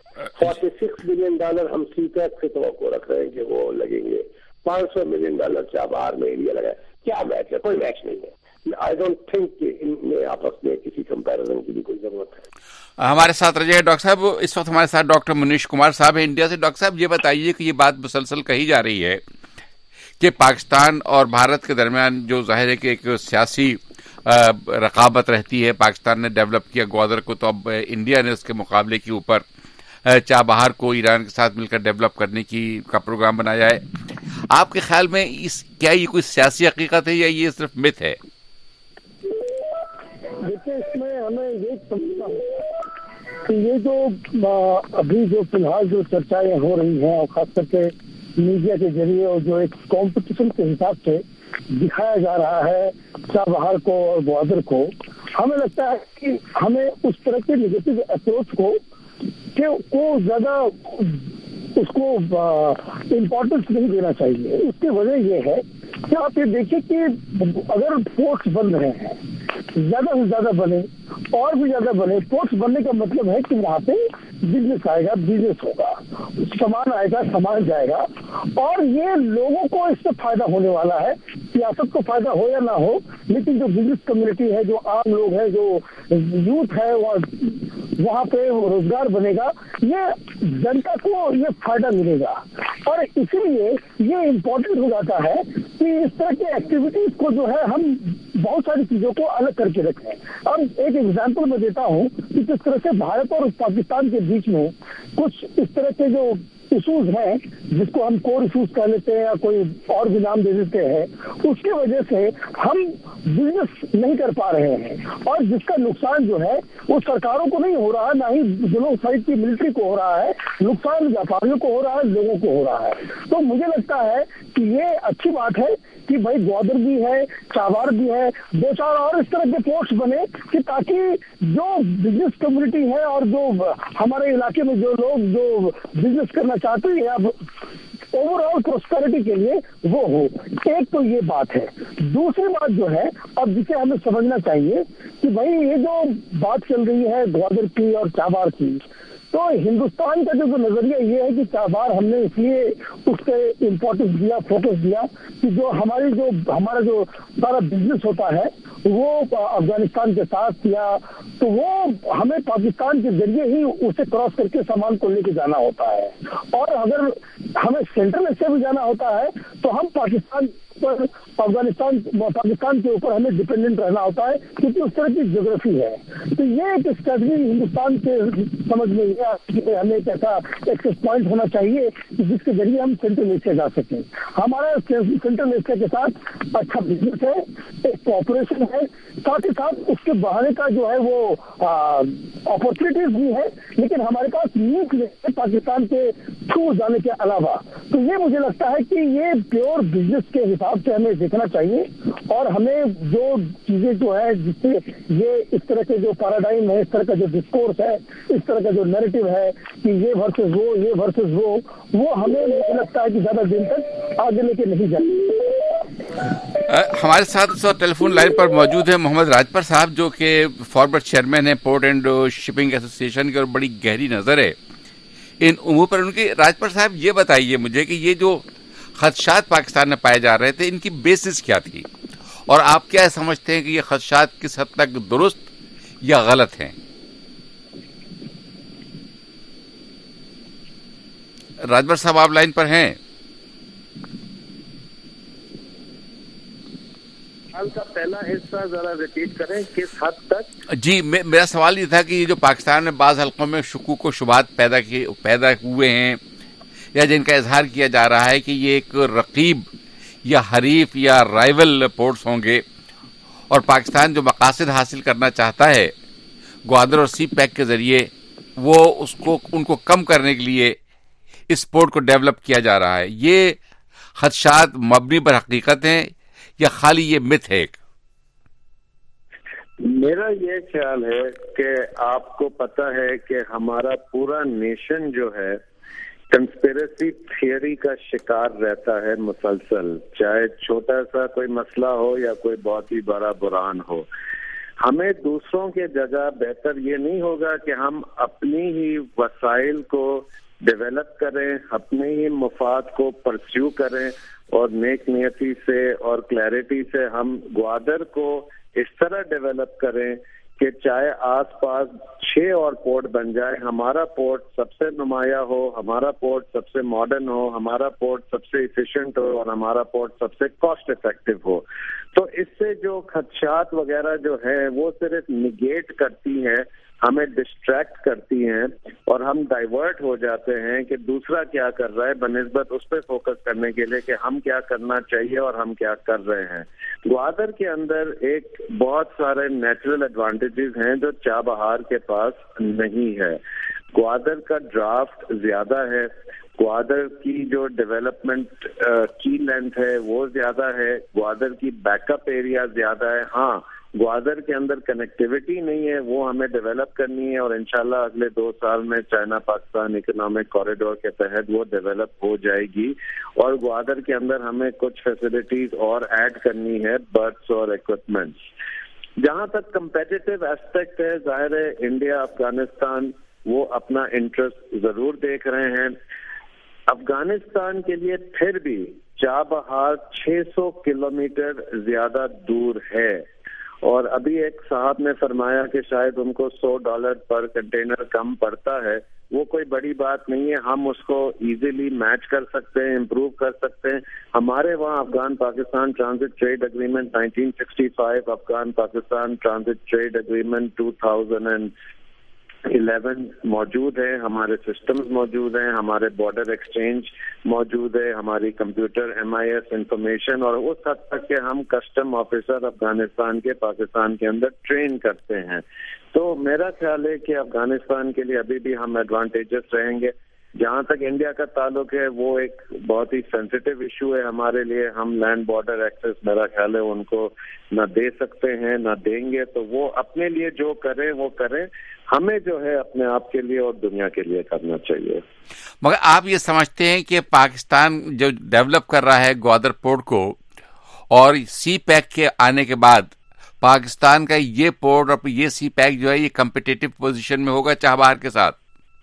$46 बिलियन हम सीपेक से तो रख रहे हैं कि वो लगेंगे, $500 मिलियन चाबहार में इंडिया लगाए। क्या मैच है? कोई मैच नहीं है। आई डोंट थिंक कि इनमें आपस में किसी कंपैरिजन की भी कोई जरूरत है। हमारे साथ रहिए डॉक्टर साहब। इस वक्त हमारे साथ डॉक्टर मुनीश कुमार साहब है इंडिया से। डॉक्टर साहब ये बताइए कि ये बात मुसलसल कही जा रही है कि पाकिस्तान और भारत के दरमियान जो जाहिर है कि एक सियासी रकाबत रहती है, पाकिस्तान ने डेवलप किया ग्वादर को, तो अब इंडिया ने उसके मुकाबले के ऊपर चाबहार को ईरान के साथ मिलकर डेवलप करने का प्रोग्राम बनाया है। आपके ख्याल में क्या ये कोई सियासी हकीकत है या ये सिर्फ मिथ है? देखिए, इसमें हमें ये समझना है कि ये जो अभी जो फिलहाल जो चर्चाएं हो रही हैं और खास करके मीडिया के जरिए और जो एक कंपटीशन के हिसाब से दिखाया जा रहा है चाबहार को और ग्वादर को, हमें लगता है कि हमें उस तरह के नेगेटिव अप्रोच को ज्यादा उसको इम्पोर्टेंस नहीं देना चाहिए। उसकी वजह ये है कि आप ये देखिए कि अगर पोर्ट्स बन रहे हैं, ज्यादा से ज्यादा बने और भी ज्यादा बने, पोर्ट्स बनने का मतलब है कि वहाँ पे बिजनेस आएगा, बिजनेस होगा, सामान आएगा, सामान जाएगा, और ये लोगों को इससे फायदा होने वाला है। सियासत को फायदा हो या ना हो, लेकिन जो बिजनेस कम्युनिटी है, जो आम लोग हैं, जो यूथ है, वहाँ पे रोजगार बनेगा, ये जनता को ये फायदा मिलेगा। और इसीलिए ये इम्पोर्टेंट हो जाता है कि इस तरह की एक्टिविटीज को जो है हम बहुत सारी चीजों को अलग करके रखें। अब एक एग्जांपल मैं देता हूँ कि किस तरह से भारत और पाकिस्तान के बीच में कुछ इस तरह के जो इशूज हैं, जिसको हम कोर इशूज कह लेते हैं या कोई और भी नाम दे देते हैं, उसकी वजह से हम बिजनेस नहीं कर पा रहे हैं, और जिसका नुकसान जो है वो सरकारों को नहीं हो रहा है, ना ही दोनों साइड की मिलिट्री को हो रहा है, नुकसान व्यापारियों को हो रहा है, लोगों को हो रहा है। तो मुझे लगता है कि ये अच्छी बात है कि भाई ग्वादर भी है, चाबहार भी है, दो चार और इस तरह के पोर्ट्स बने कि ताकि जो बिजनेस कम्युनिटी है और जो हमारे इलाके में जो लोग जो बिजनेस करना चाहते हैं या ओवरऑल प्रोस्पेरिटी के लिए वो हो। एक तो ये बात है। दूसरी बात जो है, अब जिसे हमें समझना चाहिए कि भाई ये जो बात चल रही है ग्वादर की और चाबहार की, तो हिंदुस्तान का जो नजरिया ये है कि चाबहार हमने इसलिए उसके इम्पोर्टेंस दिया, फोकस दिया कि जो हमारा जो सारा बिजनेस होता है वो अफगानिस्तान के साथ, या तो वो हमें पाकिस्तान के जरिए ही उसे क्रॉस करके सामान को लेके जाना होता है, और अगर हमें सेंट्रल एशिया भी जाना होता है तो हम पाकिस्तान के ऊपर हमें डिपेंडेंट रहना होता है, क्योंकि उस तरह की ज्योग्राफी है। तो ये एक स्ट्रेटजी हिंदुस्तान के समझ में ये कि हमें एक ऐसा एक्सेस पॉइंट होना चाहिए जिसके जरिए हम सेंट्रल एशिया जा सकें। हमारा सेंट्रल एशिया के साथ अच्छा बिजनेस है, एक कॉपरेशन है, साथ ही साथ उसके बढ़ाने का जो है वो अपॉर्चुनिटीज भी है, लेकिन हमारे पास नीड है पाकिस्तान के थ्रू जाने के अलावा। तो ये मुझे लगता है कि ये प्योर बिजनेस के हिसाब से हमें देखना चाहिए, और हमें जो चीजें जो है जिससे ये इस तरह के जो पैराडाइम है, इस तरह का जो डिस्कोर्स है, इस तरह का जो नैरेटिव है कि ये वर्सेस वो, ये वर्सेस वो हमें मुझे लगता है कि ज्यादा दिन तक आगे लेके नहीं जाएंगे। हमारे साथ इस वक्त टेलीफोन लाइन पर मौजूद है मोहम्मद राजपर साहब, जो कि फॉरवर्ड चेयरमैन है पोर्ट एंड शिपिंग एसोसिएशन की, और बड़ी गहरी नजर है इन उमूर पर उनकी। राजपर साहब, ये बताइए मुझे कि ये जो खदशात पाकिस्तान में पाए जा रहे थे, इनकी बेसिस क्या थी, और आप क्या समझते हैं कि ये खदशात किस हद तक दुरुस्त या गलत हैं? राजभर साहब, आप लाइन पर हैं? का पहला हिस्सा जरा रिपीट करें, किस हद तक? जी, मेरा सवाल ये था कि ये जो पाकिस्तान में बाज हल्कों में शुकूक व शुबात पैदा हुए हैं, या जिनका इजहार किया जा रहा है कि ये एक रकीब या हरीफ या राइवल पोर्ट्स होंगे, और पाकिस्तान जो मकासद हासिल करना चाहता है ग्वादर और सी पैक के जरिए, वो उनको कम करने के लिए इस पोर्ट को डेवलप किया जा रहा है, ये खदशात मबनी पर हकीकत हैं या खाली ये मिथ है? मेरा ये ख्याल है कि आपको पता है कि हमारा पूरा नेशन जो है कंस्पिरेसी थियरी का शिकार रहता है मुसलसल, चाहे छोटा सा कोई मसला हो या कोई बहुत ही बड़ा बुरान हो। हमें दूसरों के जगह बेहतर ये नहीं होगा कि हम अपनी ही वसाइल को डेवलप करें, अपने ही मुफाद को परस्यू करें, और नेक नियति से और क्लैरिटी से हम ग्वादर को इस तरह डेवलप करें कि चाहे आसपास 6 और पोर्ट बन जाए, हमारा पोर्ट सबसे नुमाया हो, हमारा पोर्ट सबसे मॉडर्न हो, हमारा पोर्ट सबसे इफिशिएंट हो, और हमारा पोर्ट सबसे कॉस्ट इफेक्टिव हो। तो इससे जो खदशात वगैरह जो है वो सिर्फ निगेट करती है हमें डिस्ट्रैक्ट करती हैं और हम डाइवर्ट हो जाते हैं कि दूसरा क्या कर रहा है, बनिस्बत उस पर फोकस करने के लिए कि हम क्या करना चाहिए और हम क्या कर रहे हैं। ग्वादर के अंदर एक बहुत सारे नेचुरल एडवांटेजेस हैं जो चाबहार के पास नहीं है। ग्वादर का ड्राफ्ट ज्यादा है, ग्वादर की जो डेवलपमेंट की लेंथ है वो ज्यादा है, ग्वादर की बैकअप एरिया ज्यादा है। हाँ, ग्वादर के अंदर कनेक्टिविटी नहीं है, वो हमें डेवलप करनी है और इंशाल्लाह अगले 2 साल में चाइना पाकिस्तान इकोनॉमिक कॉरिडोर के तहत वो डेवलप हो जाएगी। और ग्वादर के अंदर हमें कुछ फैसिलिटीज और ऐड करनी है, बर्ड्स और इक्विपमेंट्स। जहां तक कंपेटिटिव एस्पेक्ट है, जाहिर है इंडिया अफगानिस्तान वो अपना इंटरेस्ट जरूर देख रहे हैं। अफगानिस्तान के लिए फिर भी चाबहार 600 किलोमीटर ज्यादा दूर है और अभी एक साहब ने फरमाया कि शायद उनको $100 पर कंटेनर कम पड़ता है। वो कोई बड़ी बात नहीं है, हम उसको इजीली मैच कर सकते हैं, इम्प्रूव कर सकते हैं। हमारे वहाँ Afghan Pakistan transit trade agreement 1965, Afghan Pakistan transit trade agreement 2011 मौजूद है, हमारे सिस्टम्स मौजूद हैं, हमारे बॉर्डर एक्सचेंज मौजूद है, हमारी कंप्यूटर MIS इंफॉर्मेशन, और उस हद तक के हम कस्टम ऑफिसर अफगानिस्तान के पाकिस्तान के अंदर ट्रेन करते हैं। तो मेरा ख्याल है कि अफगानिस्तान के लिए अभी भी हम एडवांटेजेस रहेंगे। जहां तक इंडिया का ताल्लुक है वो एक बहुत ही सेंसिटिव इशू है हमारे लिए। हम लैंड बॉर्डर एक्सेस मेरा ख्याल है उनको न दे सकते हैं न देंगे, तो वो अपने लिए जो करें वो करें, हमें जो है अपने आप के लिए और दुनिया के लिए करना चाहिए। मगर आप ये समझते हैं कि पाकिस्तान जो डेवलप कर रहा है ग्वादर पोर्ट को, और सी पैक के आने के बाद पाकिस्तान का ये पोर्ट और ये सी पैक जो है ये कम्पिटिटिव पोजीशन में होगा चाबहार के साथ?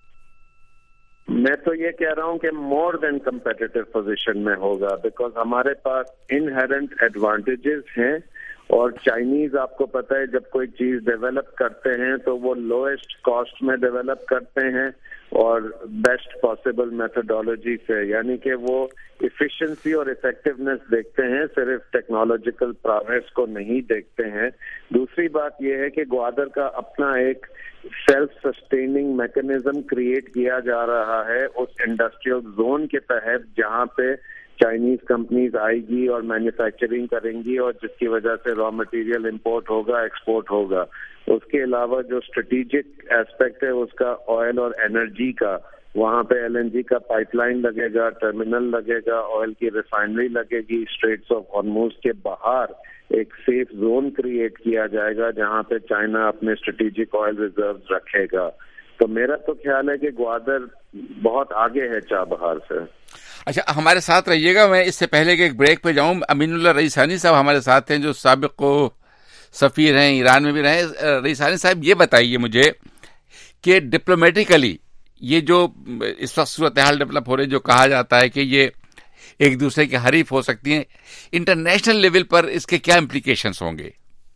मैं तो ये कह रहा हूँ कि मोर देन कम्पिटिटिव पोजीशन में होगा, बिकॉज हमारे पास इनहेरेंट एडवांटेजेस हैं। और चाइनीज, आपको पता है, जब कोई चीज डेवलप करते हैं तो वो लोएस्ट कॉस्ट में डेवलप करते हैं और बेस्ट पॉसिबल मेथोडोलॉजी से, यानी कि वो इफिशिएंसी और इफेक्टिवनेस देखते हैं, सिर्फ टेक्नोलॉजिकल प्रोग्रेस को नहीं देखते हैं। दूसरी बात यह है कि ग्वादर का अपना एक सेल्फ सस्टेनिंग मैकेनिज्म क्रिएट किया जा रहा है उस इंडस्ट्रियल जोन के तहत, जहां पे चाइनीज कंपनीज आएगी और मैन्युफैक्चरिंग करेंगी और जिसकी वजह से रॉ मटेरियल इंपोर्ट होगा, एक्सपोर्ट होगा। उसके अलावा जो स्ट्रेटेजिक एस्पेक्ट है उसका ऑयल और एनर्जी का, वहां पे LNG का पाइपलाइन लगेगा, टर्मिनल लगेगा, ऑयल की रिफाइनरी लगेगी, स्ट्रेट्स ऑफ हॉर्मुज के बाहर एक सेफ जोन क्रिएट किया जाएगा जहां पे चाइना अपने स्ट्रेटेजिक ऑयल रिजर्व्स रखेगा। तो मेरा तो ख्याल है कि ग्वादर बहुत आगे है चाबहार से। अच्छा, हमारे साथ रहिएगा। मैं इससे पहले कि एक ब्रेक पे जाऊं, अमीनुल्लाह रईसानी साहब हमारे साथ हैं जो साबिक को सफीर हैं, ईरान में भी रहे। रईसानी साहब, ये बताइए मुझे कि डिप्लोमेटिकली ये जो इस वक्त सूरत हाल डेवलप हो रही, जो कहा जाता है कि ये एक दूसरे के हरीफ हो सकती हैं, इंटरनेशनल लेवल पर इसके क्या इम्प्लीकेशंस होंगे?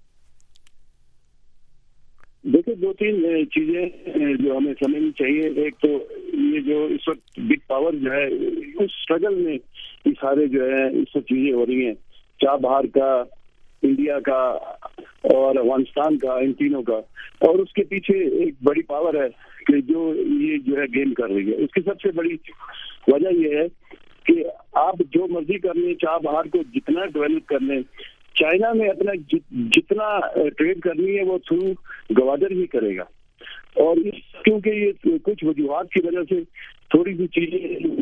देखिए, 2-3 चीजें जो हमें समझनी चाहिए। एक तो ये जो इस वक्त बिग पावर जो है, उस स्ट्रगल में ये सारे जो है इस वक्त चीजें हो रही हैं, चाबहार का, इंडिया का और अफगानिस्तान का, इन तीनों का। और उसके पीछे एक बड़ी पावर है कि जो ये जो है गेम कर रही है। उसकी सबसे बड़ी वजह यह है कि आप जो मर्जी कर लें, चाबहार को जितना डेवलप कर लें, चाइना में अपना जितना ट्रेड करनी है वो थ्रू ग्वादर ही करेगा। और इस क्योंकि ये कुछ वजूहात की वजह से थोड़ी सी चीजें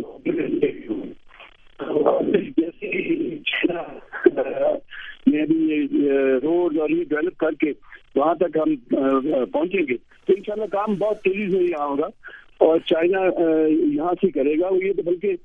जैसे चाइना में भी रोड और ये डेवलप करके वहां तक हम पहुंचेंगे तो इंशाल्लाह काम बहुत तेजी से यहाँ होगा और चाइना यहाँ से करेगा। वो ये तो बल्कि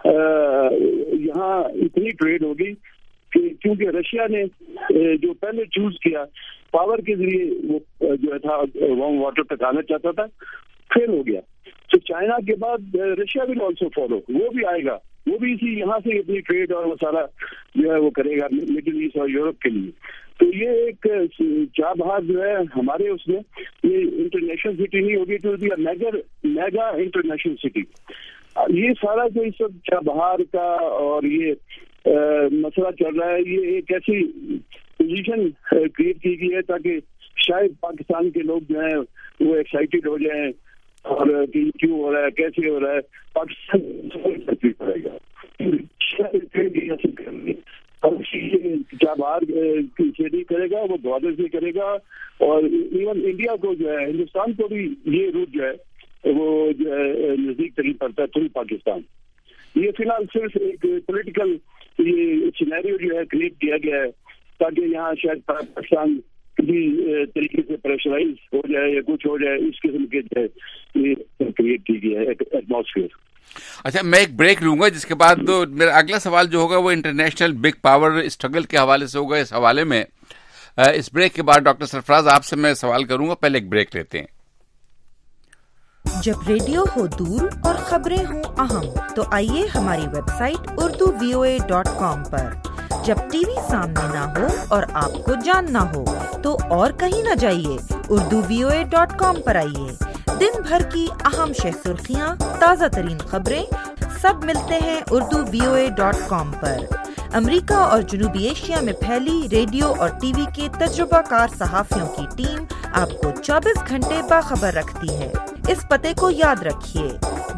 यहाँ इतनी ट्रेड होगी कि क्योंकि रशिया ने जो पहले चूज किया पावर के जरिए वो जो था वार्म वाटर तक आना चाहता था, फेल हो गया। तो चाइना के बाद रशिया विल आल्सो फॉलो, वो भी आएगा, वो भी इसी यहाँ से अपनी ट्रेड और वो सारा जो है वो करेगा मिडिल ईस्ट और यूरोप के लिए। तो ये एक चाबहार जो है हमारे उसमें ये इंटरनेशनल सिटी नहीं होगी, तो बी मेगा इंटरनेशनल सिटी। ये सारा जो इस सब चाबहार का और ये मसला चल रहा है, ये एक ऐसी पोजीशन क्रिएट की गई है ताकि शायद पाकिस्तान के लोग जो हैं वो एक्साइटेड हो जाएं और कि क्यों हो रहा है, कैसे हो रहा है, पाकिस्तान पड़ेगा क्या बाहर से नहीं करेगा, वो बॉर्डर से करेगा। और इवन इंडिया को जो है, हिंदुस्तान को भी ये रूट जो है वो जो है नजदीक तरीन पड़ता है थ्रू पाकिस्तान। ये फिलहाल सिर्फ एक पॉलिटिकल ये सिनेरियो जो है क्रिएट किया गया है ताकि यहाँ शायद पाकिस्तान किसी तरीके से प्रेशराइज हो जाए या कुछ हो जाए, इस किस्म के जो है ये क्रिएट की गया है एटमॉस्फेयर। अच्छा, मैं एक ब्रेक लूंगा, जिसके बाद तो मेरा अगला सवाल जो होगा वो इंटरनेशनल बिग पावर स्ट्रगल के हवाले से होगा। इस हवाले में इस ब्रेक के बाद डॉक्टर सरफराज आपसे मैं सवाल करूंगा। पहले एक ब्रेक लेते हैं। जब रेडियो हो दूर और खबरें हो अहम, तो आइए हमारी वेबसाइट urduvoa.com पर। जब टीवी सामने ना हो और आपको जानना हो तो और कहीं न जाइए, urduvoa.com पर आइए। दिन भर की अहम सुर्खियाँ, ताज़ा तरीन खबरें सब मिलते हैं urduvoa.com पर। अमेरिका और जनूबी एशिया में फैली रेडियो और टीवी के तजुर्बाकार सहाफियों की टीम आपको 24 घंटे बाखबर रखती है। इस पते को याद रखिए,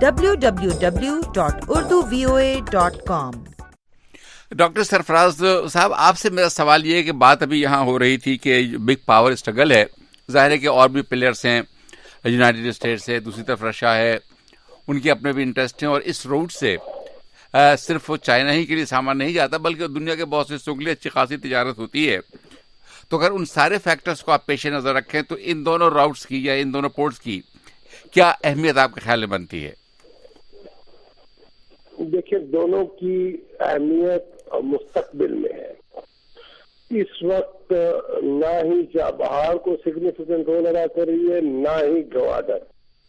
www.urduvoa.com। डॉक्टर सरफराज साहब, आपसे मेरा सवाल ये है कि बात अभी यहाँ हो रही थी कि बिग पावर स्ट्रगल है, जाहिर है कि और भी प्लेयर्स हैं, यूनाइटेड स्टेट्स है, दूसरी तरफ रशिया है, उनके अपने भी इंटरेस्ट हैं और इस रूट से सिर्फ वो चाइना ही के लिए सामान नहीं जाता बल्कि दुनिया के बहुत से हिस्सों के लिए अच्छी खासी तिजारत होती है। तो अगर उन सारे फैक्टर्स को आप पेश नजर रखें तो इन दोनों राउट्स की या इन दोनों पोर्ट्स की क्या अहमियत आपके ख्याल में बनती है? देखिए, दोनों की अहमियत मुस्तकबिल में है। इस वक्त ना ही चाबहार को सिग्निफिकेंट रोल अदा कर रही है, ना ही गवादर।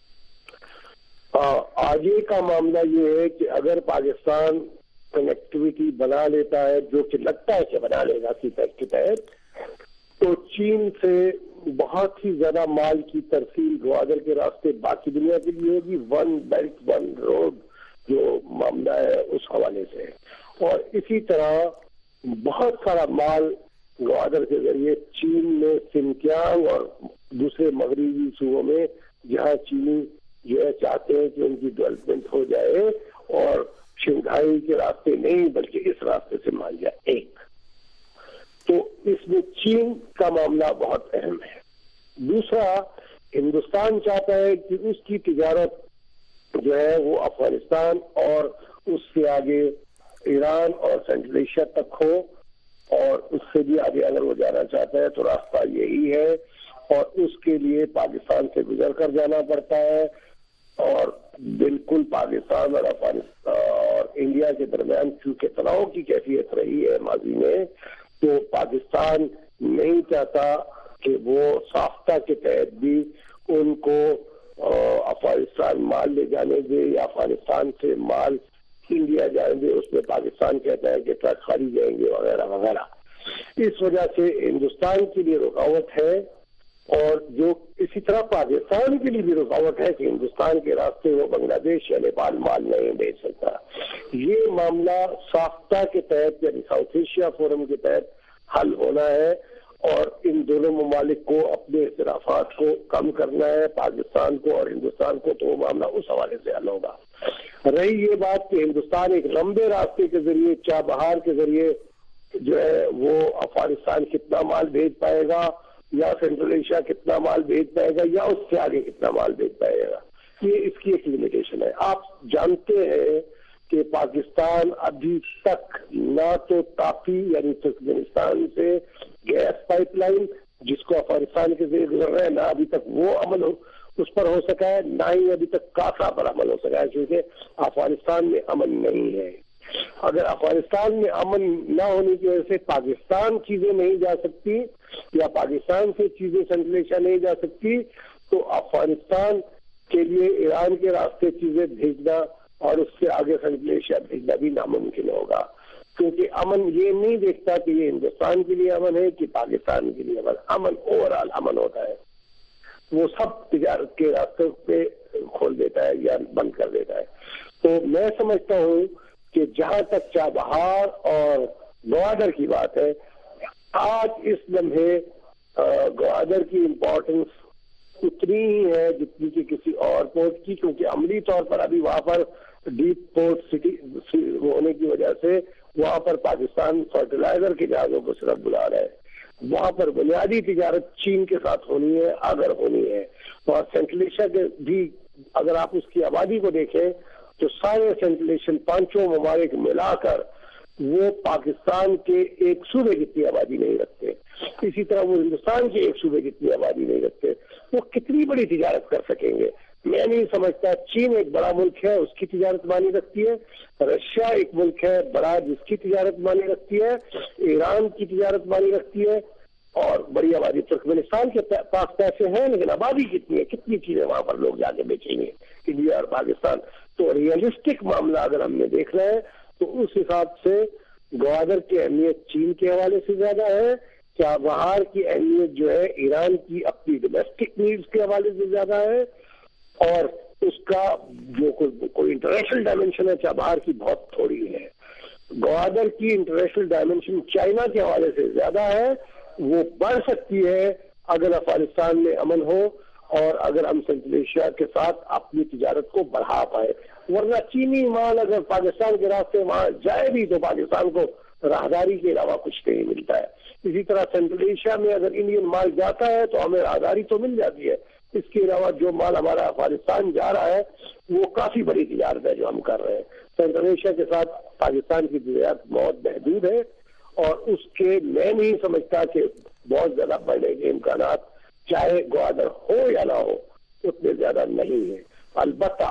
आगे का मामला ये है कि अगर पाकिस्तान कनेक्टिविटी बना लेता है, जो कि लगता है कि बना लेगा सीपेक के तहत, तो चीन से बहुत ही ज्यादा माल की तरसील ग्वादर के रास्ते बाकी दुनिया के लिए होगी। वन बेल्ट वन रोड जो मामला है उस हवाले से, और इसी तरह बहुत सारा माल ग्वादर के जरिए चीन में सिंकियांग और दूसरे मगरबी सूबों में, जहां चीनी जो है चाहते हैं कि उनकी डेवलपमेंट हो जाए और शंघाई के रास्ते नहीं बल्कि इस रास्ते से माल जाए एक, तो इसमें चीन का मामला बहुत अहम है। दूसरा, हिंदुस्तान चाहता है कि उसकी तिजारत जो है वो अफगानिस्तान और उससे आगे ईरान और सेंट्रल एशिया तक हो, और उससे भी आगे अगर वो जाना चाहता है तो रास्ता यही है, और उसके लिए पाकिस्तान से गुजर कर जाना पड़ता है। और बिल्कुल पाकिस्तान और अफगानिस्तान और इंडिया के दरमियान चूंकि तनाव की कैफियत रही है माजी में, तो पाकिस्तान नहीं चाहता कि वो साफ्ता के तहत भी उनको अफगानिस्तान माल ले जाने दे या अफगानिस्तान से माल इंडिया जाने दे। उसमें पाकिस्तान कहता है कि ट्रक खाली जाएंगे वगैरह वगैरह। इस वजह से हिंदुस्तान के लिए रुकावट है, और जो इसी तरह पाकिस्तान के लिए भी रुकावट है कि हिंदुस्तान के रास्ते वो बांग्लादेश या नेपाल माल नहीं भेज सकता। ये मामला साफ्ता के तहत यानी साउथ एशिया फोरम के तहत हल होना है, और इन दोनों ममालिक को अपने इख्तिलाफात को कम करना है, पाकिस्तान को और हिंदुस्तान को, तो वो मामला उस हवाले से हल होगा। रही ये बात कि हिंदुस्तान एक लंबे रास्ते के जरिए, चाबहार के जरिए जो है वो अफगानिस्तान कितना माल भेज पाएगा या सेंट्रल एशिया कितना माल भेज पाएगा या उससे आगे कितना माल भेज पाएगा, ये इसकी एक लिमिटेशन है। आप जानते हैं कि पाकिस्तान अभी तक ना तो तापी यानी तुर्कमेनिस्तान से गैस पाइपलाइन जिसको अफगानिस्तान के जरिए गुजर रहा है, ना अभी तक वो अमल उस पर हो सका है, ना ही अभी तक कासा पर अमल हो सका है, क्योंकि अफगानिस्तान में अमन नहीं है। अगर अफगानिस्तान में अमन न होने की वजह से पाकिस्तान चीजें नहीं जा सकती या पाकिस्तान से चीजें सेंट्रल एशिया नहीं जा सकती, तो अफगानिस्तान के लिए ईरान के रास्ते चीजें भेजना और उससे आगे सेंट्रल एशिया भेजना भी नामुमकिन होगा, क्योंकि अमन ये नहीं देखता कि ये हिंदुस्तान के लिए अमन है कि पाकिस्तान के लिए अमन। अमन ओवरऑल अमन होता है, वो सब तिजारत के रास्तों पे खोल देता है या बंद कर देता है। तो मैं समझता हूँ कि जहां तक चाबहार और ग्वादर की बात है, आज इस लम्हे ग्वादर की इम्पोर्टेंस उतनी ही है जितनी कि किसी और पोर्ट की, क्योंकि अमली तौर पर अभी वहां पर डीप पोर्ट सिटी होने की वजह से वहां पर पाकिस्तान फर्टिलाइजर के जहाजों को सिर्फ बुला रहा है। वहां पर बुनियादी तिजारत चीन के साथ होनी है, अगर होनी है। और सेंट्रल एशिया के भी अगर आप उसकी आबादी को देखें तो सारे सेंट्रल एशियन 5 ममालिक मिलाकर वो पाकिस्तान के एक सूबे जितनी आबादी नहीं रखते। इसी तरह वो हिंदुस्तान के एक सूबे जितनी आबादी नहीं रखते। वो कितनी बड़ी तिजारत कर सकेंगे? मैं नहीं समझता। चीन एक बड़ा मुल्क है, उसकी तिजारत मानी रखती है। रशिया एक मुल्क है बड़ा, जिसकी तिजारत मानी रखती है। ईरान की तिजारत मानी रखती है और बड़ी आबादी। तुर्कमेनिस्तान के पास पैसे हैं लेकिन आबादी कितनी है, कितनी चीजें वहां पर लोग जाके बेचेंगे, इंडिया और पाकिस्तान। तो रियलिस्टिक मामला अगर हमने देखना है तो उस हिसाब से ग्वादर की अहमियत चीन के हवाले से ज्यादा है। चाबहार की अहमियत जो है ईरान की अपनी डोमेस्टिक नीड्स के हवाले से ज्यादा है। और उसका जो कोई इंटरनेशनल डायमेंशन है चाबहार की बहुत थोड़ी है। ग्वादर की इंटरनेशनल डायमेंशन चाइना के हवाले से ज्यादा है। वो बढ़ सकती है अगर अफगानिस्तान में अमन हो और अगर हम सेंट्रल एशिया के साथ अपनी तिजारत को बढ़ा पाए। वरना चीनी माल अगर पाकिस्तान के रास्ते वहां जाए भी तो पाकिस्तान को राहदारी के अलावा कुछ नहीं मिलता है। इसी तरह सेंट्रल एशिया में अगर इंडियन माल जाता है तो हमें राहदारी तो मिल जाती है। इसके अलावा जो माल हमारा अफगानिस्तान जा रहा है वो काफी बड़ी तिजारत है जो हम कर रहे हैं। सेंट्रल एशिया के साथ पाकिस्तान की तिजारत बहुत महदूद है और उसके मैं नहीं समझता कि बहुत ज्यादा बढ़ने के इम्कान चाहे ग्वादर हो या ना हो उतने ज्यादा नहीं है। अलबत्ता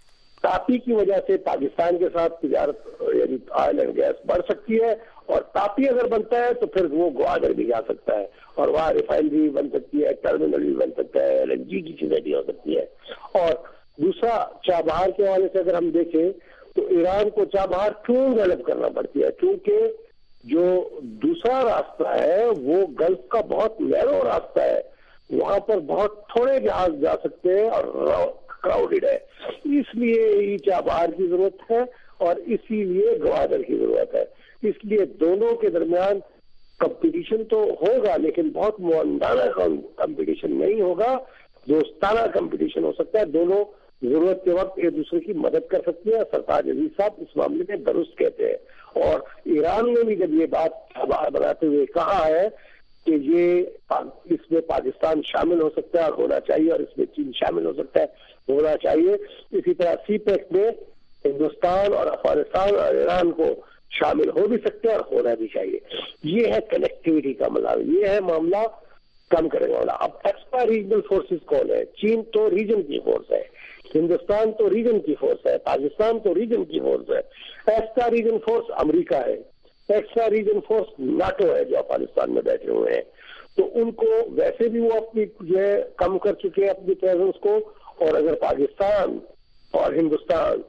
तापी की वजह से पाकिस्तान के साथ तिजारत यानी ऑयल एंड गैस बढ़ सकती है और तापी अगर बनता है तो फिर वो ग्वादर भी जा सकता है और वहाँ रिफाइनरी भी बन सकती है, टर्मिनल भी बन सकता है, LNG की चीजें भी हो सकती है। और दूसरा चाबहार के हवाले से अगर हम देखें तो ईरान को चाबहार क्यों डेवलप करना पड़ती है? क्योंकि जो दूसरा रास्ता है वो गल्फ का बहुत नैरो रास्ता है। वहां पर बहुत थोड़े जहाज जा सकते हैं और क्राउडेड है। इसलिए ही चाबहार की जरूरत है और इसीलिए ग्वादर की जरूरत है। इसलिए दोनों के दरमियान कंपटीशन तो होगा लेकिन बहुत मुआंदाना कंपटीशन नहीं होगा, दोस्ताना कंपटीशन हो सकता है। दोनों जरूरत के वक्त एक दूसरे की मदद कर सकती है। सरताज अजीज साहब इस मामले में दुरुस्त कहते हैं और ईरान ने भी जब ये बात चाबहार बनाते हुए कहा है कि ये इसमें पाकिस्तान शामिल हो सकता है और होना चाहिए और इसमें चीन शामिल हो सकता है, होना चाहिए। इसी तरह सीपेक में हिंदुस्तान और अफगानिस्तान और ईरान को शामिल हो भी सकते हैं और होना भी चाहिए। ये है कनेक्टिविटी का मामला, ये है मामला कम करने वाला। अब एक्स्ट्रा रीजनल फोर्सेस कौन है? चीन तो रीजन की फोर्स है, हिंदुस्तान तो रीजन की फोर्स है, पाकिस्तान तो रीजन की फोर्स है। एक्स्ट्रा रीजन फोर्स अमेरिका है, एक्स्ट्रा रीजन फोर्स नाटो है जो अफगानिस्तान में बैठे हुए हैं। तो उनको वैसे भी वो अपनी जो है कम कर चुके हैं अपनी प्रेजेंस को। और अगर पाकिस्तान और हिंदुस्तान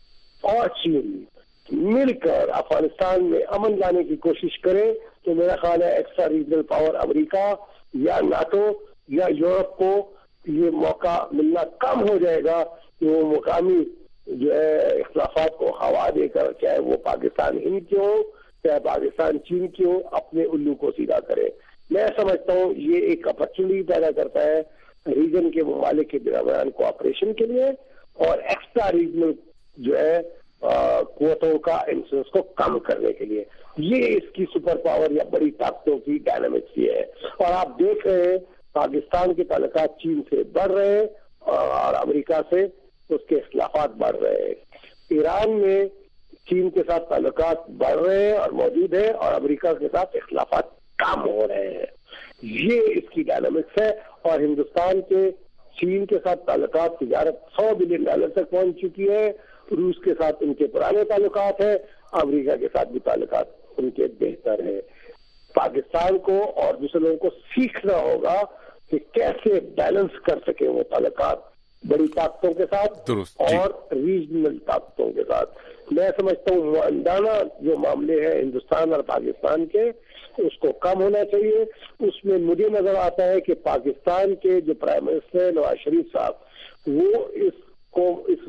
और चीन मिलकर अफगानिस्तान में अमन लाने की कोशिश करें तो मेरा ख्याल है एक्स्ट्रा रीजनल पावर अमेरिका या नाटो या यूरोप को ये मौका मिलना कम हो जाएगा कि वो मुकामी जो है इख्तिलाफात को हवा देकर, चाहे वो पाकिस्तान हिंद के हो चाहे पाकिस्तान चीन की हो, अपने उल्लू को सीधा करे। मैं समझता हूँ ये एक अपॉर्चुनिटी पैदा करता है रीजन के ममालिक के दरमियान कोऑपरेशन के लिए और एक्स्ट्रा रीजनल जो है कुव्वतों का इंफ्लुएंस को कम करने के लिए। ये इसकी सुपर पावर या बड़ी ताकतों की डायनामिक्स ये है। और आप देख रहे हैं पाकिस्तान के ताल्लुकात चीन से बढ़ रहे हैं और अमेरिका से उसके इख्तिलाफात बढ़ रहे हैं। ईरान में चीन के साथ ताल्लुकात बढ़ रहे हैं और मौजूद है और अमेरिका के साथ इख्तिलाफात कम हो रहे हैं। ये इसकी डायनामिक्स है। और हिंदुस्तान के चीन के साथ ताल्लुकात तिजारत $100 बिलियन तक पहुंच चुकी है। रूस के साथ उनके पुराने ताल्लुकात है, अमेरिका के साथ भी ताल्लुकात उनके बेहतर है। पाकिस्तान को और दूसरे लोगों को सीखना होगा कि कैसे बैलेंस कर सके वो ताल्लुकात बड़ी ताकतों के साथ और रीजनल ताकतों के साथ। मैं समझता हूँ मुआंदाना जो मामले हैं हिंदुस्तान और पाकिस्तान के उसको कम होना चाहिए। उसमें मुझे नजर आता है कि पाकिस्तान के जो प्राइम मिनिस्टर नवाज शरीफ साहब वो इसको इस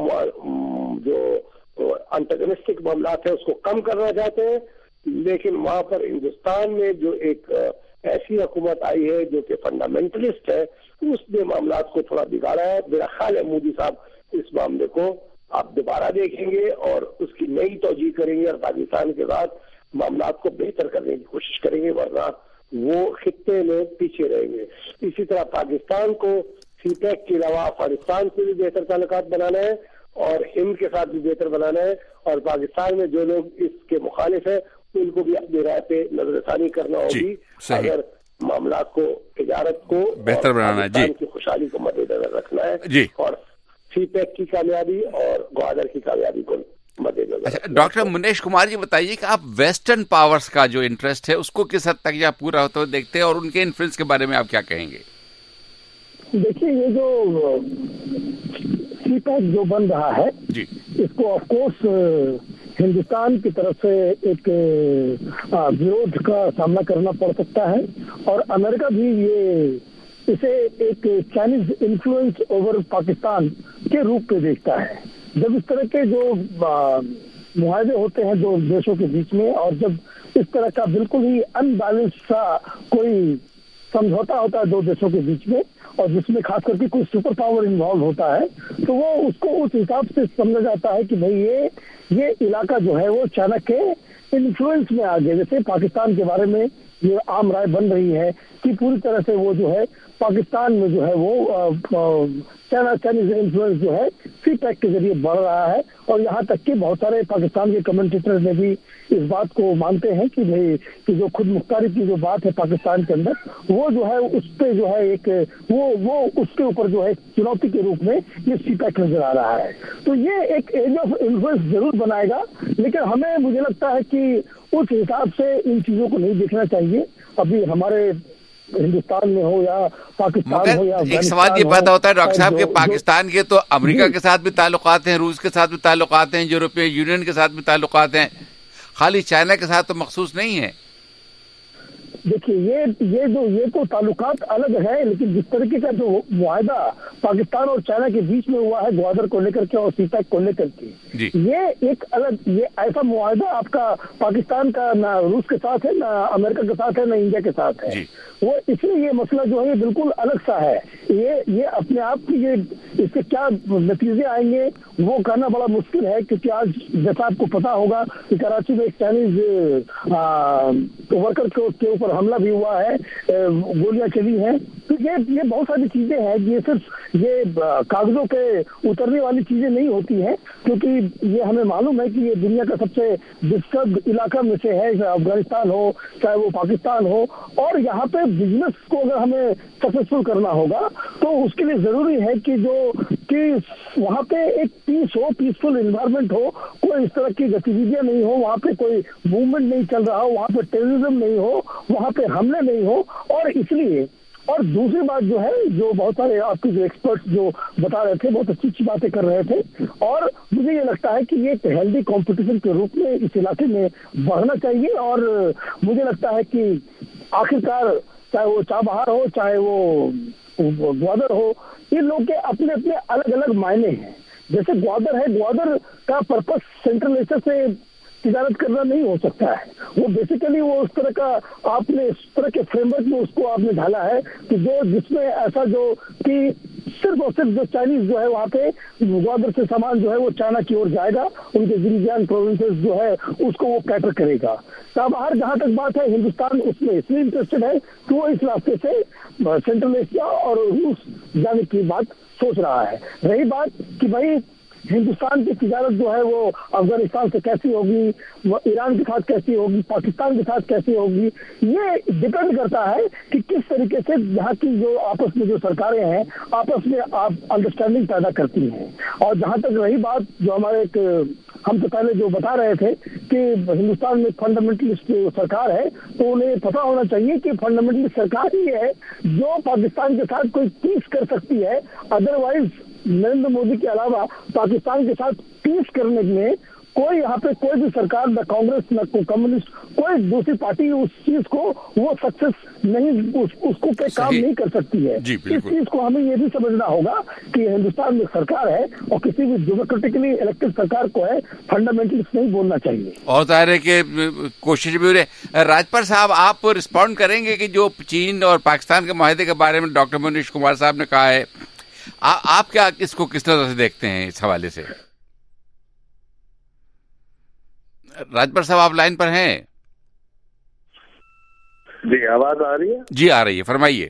जो अंटागोनिस्टिक मामला है उसको कम करना चाहते हैं, लेकिन वहां पर हिंदुस्तान में जो एक ऐसी हुकूमत आई है जो कि फंडामेंटलिस्ट है, उसने मामला को थोड़ा बिगाड़ा है। मेरा ख्याल है मोदी साहब इस मामले को आप दोबारा देखेंगे और उसकी नई तौजीह करेंगे और पाकिस्तान के साथ मामला को बेहतर करने की कोशिश करेंगे, वरना वो खित्ते में पीछे रहेंगे। इसी तरह पाकिस्तान को सीपैक के अलावा अफगानिस्तान से भी बेहतर ताल्लुकात बनाना है और हिंद के साथ भी बेहतर बनाना है, और पाकिस्तान में जो लोग इसके मुखालिफ है उनको भी अपनी राय पे नजरसानी करना होगी अगर मामला को, तिजारत को बेहतर बनाना है जी, की खुशहाली को मद्देनजर रखना है जी, और सीपैक की कामयाबी और ग्वादर की कामयाबी को मद्देनजर। अच्छा, डॉक्टर मुनेश कुमार जी बताइए कि आप वेस्टर्न पावर्स का जो इंटरेस्ट है उसको किस हद तक आप पूरा होते हुए देखते हैं और उनके इन्फ्लुएंस के बारे में आप क्या कहेंगे? देखिए, ये जो सीपैक जो बन रहा है जी, इसको ऑफ कोर्स हिंदुस्तान की तरफ से एक विरोध का सामना करना पड़ सकता है और अमेरिका भी इसे एक चाइनीज इन्फ्लुएंस ओवर पाकिस्तान के रूप में देखता है। जब इस तरह के जो मुआहदे होते हैं दो देशों के बीच में और जब इस तरह का बिल्कुल ही अनबैलेंस सा कोई समझौता होता है दो देशों के बीच में और जिसमें खास करके कोई सुपर पावर इन्वॉल्व होता है, तो वो उसको उस हिसाब से समझा जाता है कि भाई ये इलाका जो है वो चाइना के इन्फ्लुएंस में आ गया। जैसे पाकिस्तान के बारे में ये आम राय बन रही है कि पूरी तरह से वो जो है पाकिस्तान में जो है वो चाइनीज इन्फ्लुएंस जो है सीपैक के जरिए बढ़ रहा है और यहाँ तक कि बहुत सारे पाकिस्तान के कमेंटेटर ने भी इस बात को मानते हैं कि भाई कि जो खुद मुख्तारी की जो बात है पाकिस्तान के अंदर वो जो है उस पे जो है एक वो उसके ऊपर जो है चुनौती के रूप में ये सीपैक नजर आ रहा है। तो ये एक एरिया ऑफ इन्फ्लुएंस जरूर बनाएगा, लेकिन हमें मुझे लगता है कि उस हिसाब से इन चीजों को नहीं देखना चाहिए। अभी हमारे हिंदुस्तान में हो या पाकिस्तान हो या एक सवाल ये पैदा होता है डॉक्टर साहब के पाकिस्तान के तो अमेरिका के साथ भी ताल्लुकात हैं, रूस के साथ भी ताल्लुकात हैं, यूरोपियन यूनियन के साथ भी ताल्लुकात हैं, खाली चाइना के साथ तो मखसूस नहीं है। देखिए ये तो ताल्लुकात अलग है, लेकिन जिस तरीके का जो मुआहदा पाकिस्तान और चाइना के बीच में हुआ है ग्वादर को लेकर के और सीपैक को लेकर के, ये एक अलग, ये ऐसा मुआहदा आपका पाकिस्तान का ना रूस के साथ है, ना अमेरिका के साथ है, ना इंडिया के साथ है। वो इसलिए ये मसला जो है ये बिल्कुल अलग सा है। ये अपने आप की ये इसके क्या नतीजे आएंगे वो कहना बड़ा मुश्किल है, क्योंकि आज जैसा आपको पता होगा कि कराची में एक चाइनीज वर्कर के ऊपर हमला भी हुआ है, गोलियां चली हैं। तो ये बहुत सारी चीजें हैं, ये सिर्फ ये कागजों के उतरने वाली चीजें नहीं होती हैं, क्योंकि ये हमें मालूम है कि ये दुनिया का सबसे डिस्टर्ब इलाका में से है, चाहे अफगानिस्तान हो चाहे वो पाकिस्तान हो, और यहाँ पे बिजनेस को अगर हमें सक्सेसफुल करना होगा तो उसके लिए जरूरी है कि वहाँ पे एक पीसफुल एनवायरनमेंट हो, कोई इस तरह की गतिविधियां नहीं हो, वहाँ पे कोई मूवमेंट नहीं चल रहा हो, वहाँ पे टेररिज्म नहीं हो, वहाँ पे हमले नहीं हो। और इसलिए और दूसरी बात जो है, जो बहुत सारे आपके जो एक्सपर्ट्स जो बता रहे थे बहुत अच्छी बातें कर रहे थे, और मुझे ये लगता है कि ये एक हेल्दी कंपटीशन के रूप में इस इलाके में बढ़ना चाहिए। और मुझे लगता है कि आखिरकार चाहे वो चाबहार हो चाहे वो ग्वादर हो, ये लोग के अपने अपने अलग अलग मायने हैं। जैसे ग्वादर है, ग्वादर का पर्पस सेंट्रल एशिया से तिजारत करना नहीं हो सकता है, वो बेसिकली वो उस तरह का आपने इस तरह के फ्रेमवर्क में उसको आपने ढाला है कि जिसमें ऐसा जो कि सिर्फ और सिर्फ जो चाइनीज जो है वहाँ पे ग्वादर से सामान जो है वो चाइना की ओर जाएगा, उनके जिनजियांग प्रोविंसेस जो है उसको वो कैटर करेगा। चाबहार जहाँ तक बात है, हिंदुस्तान उसमें इसलिए इंटरेस्टेड है कि वो इस रास्ते से सेंट्रल एशिया और रूस जाने की बात सोच रहा है। रही बात कि भाई हिंदुस्तान की तिजारत जो है वो अफगानिस्तान से कैसी होगी, वो ईरान के साथ कैसी होगी, पाकिस्तान के साथ कैसी होगी, ये डिपेंड करता है कि किस तरीके से यहाँ की जो आपस में जो सरकारें हैं आपस में आप अंडरस्टैंडिंग पैदा करती हैं। और जहाँ तक रही बात जो हमारे हम तो पहले जो बता रहे थे कि हिंदुस्तान में फंडामेंटलिस्ट सरकार है, तो उन्हें पता होना चाहिए कि फंडामेंटलिस्ट सरकार ही है जो पाकिस्तान के साथ कोई पीस कर सकती है। अदरवाइज नरेंद्र मोदी के अलावा पाकिस्तान के साथ पीस करने में कोई यहाँ पे कोई भी सरकार, न कांग्रेस न कम्युनिस्ट, कोई दूसरी पार्टी उस चीज को वो सक्सेस नहीं उसको पे काम नहीं कर सकती है। इस चीज को हमें ये भी समझना होगा कि हिंदुस्तान में सरकार है और किसी भी डेमोक्रेटिकली इलेक्टेड सरकार को है फंडामेंटलिस्ट नहीं बोलना चाहिए। और जाहिर है कि कोशिश भी हो रही। राजपर साहब, आप रिस्पॉन्ड करेंगे कि जो चीन और पाकिस्तान के माहिदे के बारे में डॉक्टर मनीष कुमार साहब ने कहा है, आप क्या इसको किस तरह से देखते हैं इस हवाले से? राजपर साहब, आप लाइन पर हैं? जी, आवाज आ रही है? जी आ रही है, फरमाइए।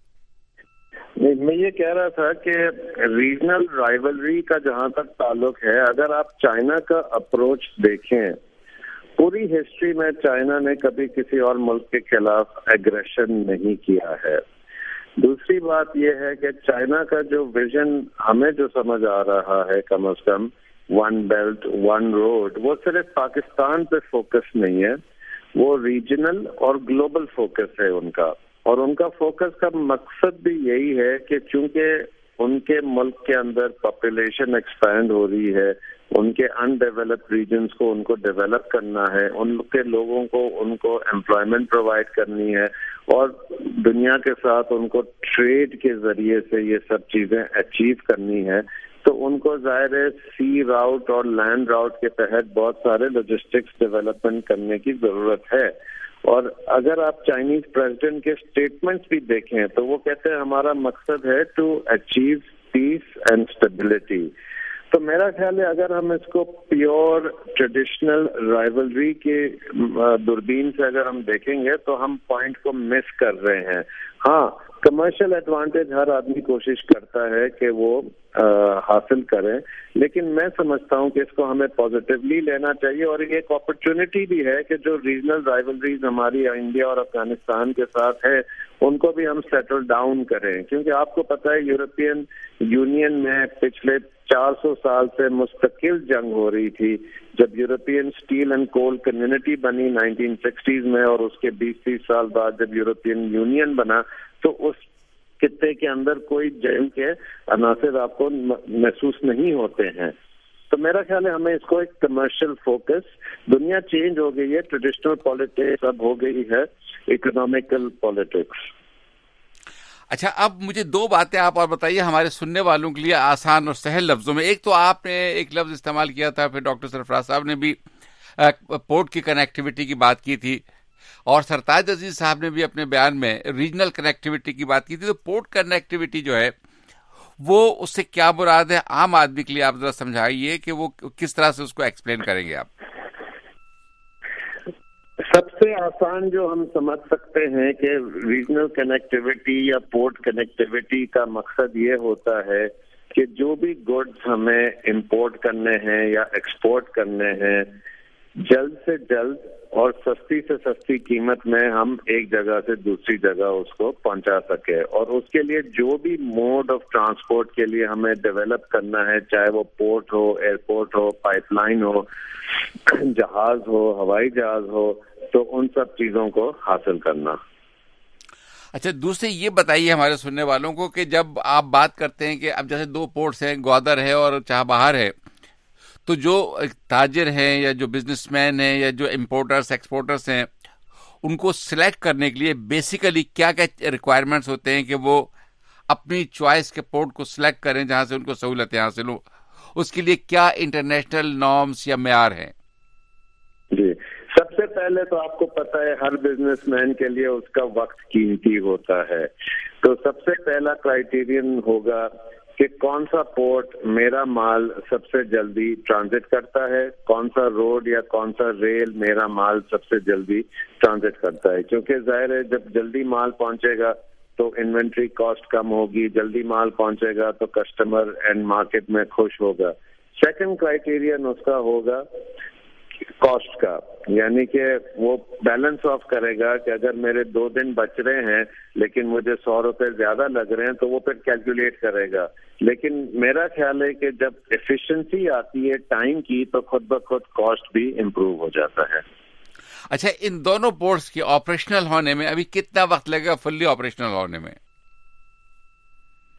नहीं, मैं ये कह रहा था कि रीजनल राइवलरी का जहां तक ताल्लुक है, अगर आप चाइना का अप्रोच देखें, पूरी हिस्ट्री में चाइना ने कभी किसी और मुल्क के खिलाफ एग्रेशन नहीं किया है। दूसरी बात यह है कि चाइना का जो विजन हमें जो समझ आ रहा है, कम से कम वन बेल्ट वन रोड, वो सिर्फ पाकिस्तान पे फोकस नहीं है, वो रीजनल और ग्लोबल फोकस है उनका। और उनका फोकस का मकसद भी यही है कि चूंकि उनके मुल्क के अंदर पॉपुलेशन एक्सपैंड हो रही है, उनके अनडेवलप्ड रीजन्स को उनको डेवलप करना है, उनके लोगों को उनको एम्प्लॉयमेंट प्रोवाइड करनी है और दुनिया के साथ उनको ट्रेड के जरिए से ये सब चीजें अचीव करनी है। तो उनको जाहिर है सी राउट और लैंड राउट के तहत बहुत सारे लॉजिस्टिक्स डेवलपमेंट करने की जरूरत है। और अगर आप चाइनीज प्रेसिडेंट के स्टेटमेंट्स भी देखें तो वो कहते हैं हमारा मकसद है to achieve peace and stability. तो मेरा ख्याल है अगर हम इसको प्योर ट्रेडिशनल राइवलरी के दूरबीन से अगर हम देखेंगे तो हम पॉइंट को मिस कर रहे हैं। हाँ, कमर्शियल एडवांटेज हर आदमी कोशिश करता है कि वो हासिल करें, लेकिन मैं समझता हूं कि इसको हमें पॉजिटिवली लेना चाहिए और ये एक अपॉर्चुनिटी भी है कि जो रीजनल राइवलरीज हमारी इंडिया और अफगानिस्तान के साथ है उनको भी हम सेटल डाउन करें। क्योंकि आपको पता है यूरोपियन यूनियन में पिछले 400 साल से मुस्तकिल जंग हो रही थी। जब European steel and coal community बनी 1960s में और उसके 20-30 साल बाद जब यूरोपियन यूनियन बना तो उस खित्ते के अंदर कोई जंग के अनासर आपको महसूस नहीं होते हैं। तो मेरा ख्याल है हमें इसको एक कमर्शियल फोकस, दुनिया चेंज हो गई है, ट्रेडिशनल पॉलिटिक्स अब हो गई है इकोनॉमिकल पॉलिटिक्स। अच्छा, अब मुझे दो बातें आप और बताइए हमारे सुनने वालों के लिए आसान और सहल लफ्जों में। एक तो आपने एक लफ्ज इस्तेमाल किया था, फिर डॉक्टर सरफराज साहब ने भी पोर्ट की कनेक्टिविटी की बात की थी और सरताज अजीज साहब ने भी अपने बयान में रीजनल कनेक्टिविटी की बात की थी। तो पोर्ट कनेक्टिविटी जो है वो उससे क्या मुराद है आम आदमी के लिए आप जरा समझाइए कि वो किस तरह से उसको एक्सप्लेन करेंगे आप। सबसे आसान जो हम समझ सकते हैं कि रीजनल कनेक्टिविटी या पोर्ट कनेक्टिविटी का मकसद ये होता है कि जो भी गुड्स हमें इंपोर्ट करने हैं या एक्सपोर्ट करने हैं, जल्द से जल्द और सस्ती से सस्ती कीमत में हम एक जगह से दूसरी जगह उसको पहुंचा सके। और उसके लिए जो भी मोड ऑफ ट्रांसपोर्ट के लिए हमें डेवलप करना है, चाहे वो पोर्ट हो, एयरपोर्ट हो, पाइपलाइन हो, जहाज हो, हवाई जहाज हो, तो उन सब चीजों को हासिल करना। अच्छा, दूसरे ये बताइए हमारे सुनने वालों को कि जब आप बात करते हैं कि अब जैसे दो पोर्ट्स हैं, ग्वादर है और चाबहार है, तो जो ताजिर हैं या जो बिजनेसमैन हैं या जो इंपोर्टर्स एक्सपोर्टर्स हैं, उनको सिलेक्ट करने के लिए बेसिकली क्या क्या रिक्वायरमेंट्स होते हैं कि वो अपनी चॉइस के पोर्ट को सिलेक्ट करें जहां से उनको सहूलतें हासिल हो? उसके लिए क्या इंटरनेशनल नॉर्म्स या मेयार हैं? जी, सबसे पहले तो आपको पता है हर बिजनेसमैन के लिए उसका वक्त कीमती होता है। तो सबसे पहला क्राइटेरियन होगा कि कौन सा पोर्ट मेरा माल सबसे जल्दी ट्रांजिट करता है, कौन सा रोड या कौन सा रेल मेरा माल सबसे जल्दी ट्रांजिट करता है। क्योंकि जाहिर है जब जल्दी माल पहुंचेगा तो इन्वेंट्री कॉस्ट कम होगी, जल्दी माल पहुंचेगा तो कस्टमर एंड मार्केट में खुश होगा। सेकंड क्राइटेरियन उसका होगा कॉस्ट का, यानी कि वो बैलेंस ऑफ करेगा कि अगर मेरे 2 दिन बच रहे हैं लेकिन मुझे 100 रुपए ज्यादा लग रहे हैं तो वो फिर कैलकुलेट करेगा। लेकिन मेरा ख्याल है कि जब एफिशिएंसी आती है टाइम की तो खुद ब खुद कॉस्ट भी इम्प्रूव हो जाता है। अच्छा, इन दोनों पोर्ट्स के ऑपरेशनल होने में अभी कितना वक्त लगेगा, फुल्ली ऑपरेशनल होने में?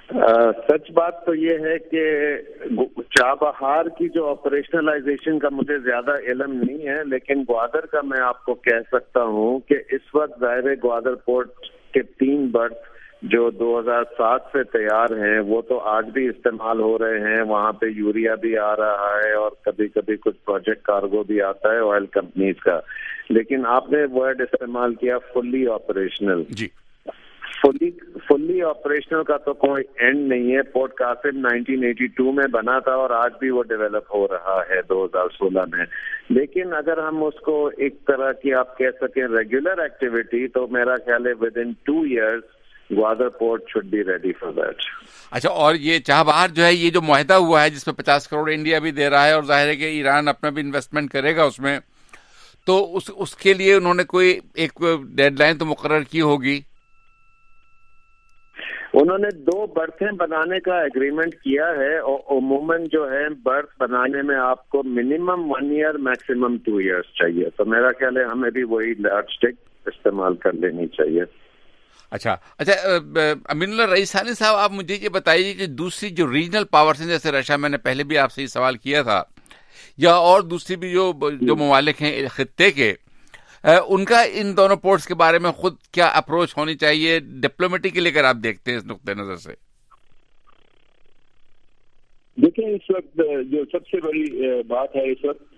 सच बात तो ये है कि चाबहार की जो ऑपरेशनलाइजेशन का मुझे ज्यादा इल्म नहीं है, लेकिन ग्वादर का मैं आपको कह सकता हूँ कि इस वक्त ज़ाहिर ग्वादर पोर्ट के 3 बर्थ जो 2007 से तैयार हैं वो तो आज भी इस्तेमाल हो रहे हैं। वहाँ पे यूरिया भी आ रहा है और कभी कभी कुछ प्रोजेक्ट कार्गो भी आता है ऑयल कंपनीज का। लेकिन आपने वर्ड इस्तेमाल किया फुल्ली ऑपरेशनल जी। फुल्ली ऑपरेशनल का तो कोई एंड नहीं है। पोर्ट कासिम 1982 में बना था और आज भी वो डेवलप हो रहा है 2016 में। लेकिन अगर हम उसको एक तरह की आप कह सकें रेगुलर एक्टिविटी, तो मेरा ख्याल है within 2 years Gwadar port should be ready for that. अच्छा, और ये चाबहार जो है, ये जो मुआहदा हुआ है जिसमें 50 करोड़ इंडिया भी दे रहा है और जाहिर है कि ईरान अपना भी इन्वेस्टमेंट करेगा उसमें, तो उसके लिए उन्होंने कोई एक डेडलाइन तो मुकर्रर की होगी। उन्होंने 2 बर्थें बनाने का एग्रीमेंट किया है और उमूमन जो है बर्थ बनाने में आपको मिनिमम 1 year मैक्सिमम 2 years चाहिए। तो मेरा ख्याल है हमें भी वही लार्ज स्टिक इस्तेमाल कर लेनी चाहिए। अच्छा, अमीनुल्लाह रईसानी साहब, आप मुझे ये बताइए कि दूसरी जो रीजनल पावर्स हैं, जैसे रशिया, मैंने पहले भी आपसे ये सवाल किया था, या और दूसरी भी जो ममालिक हैं खित्ते के, उनका इन दोनों पोर्ट्स के बारे में खुद क्या अप्रोच होनी चाहिए डिप्लोमेटिकली अगर आप देखते हैं इस नुक्ते नजर से? देखिए, इस वक्त जो सबसे बड़ी बात है इस वक्त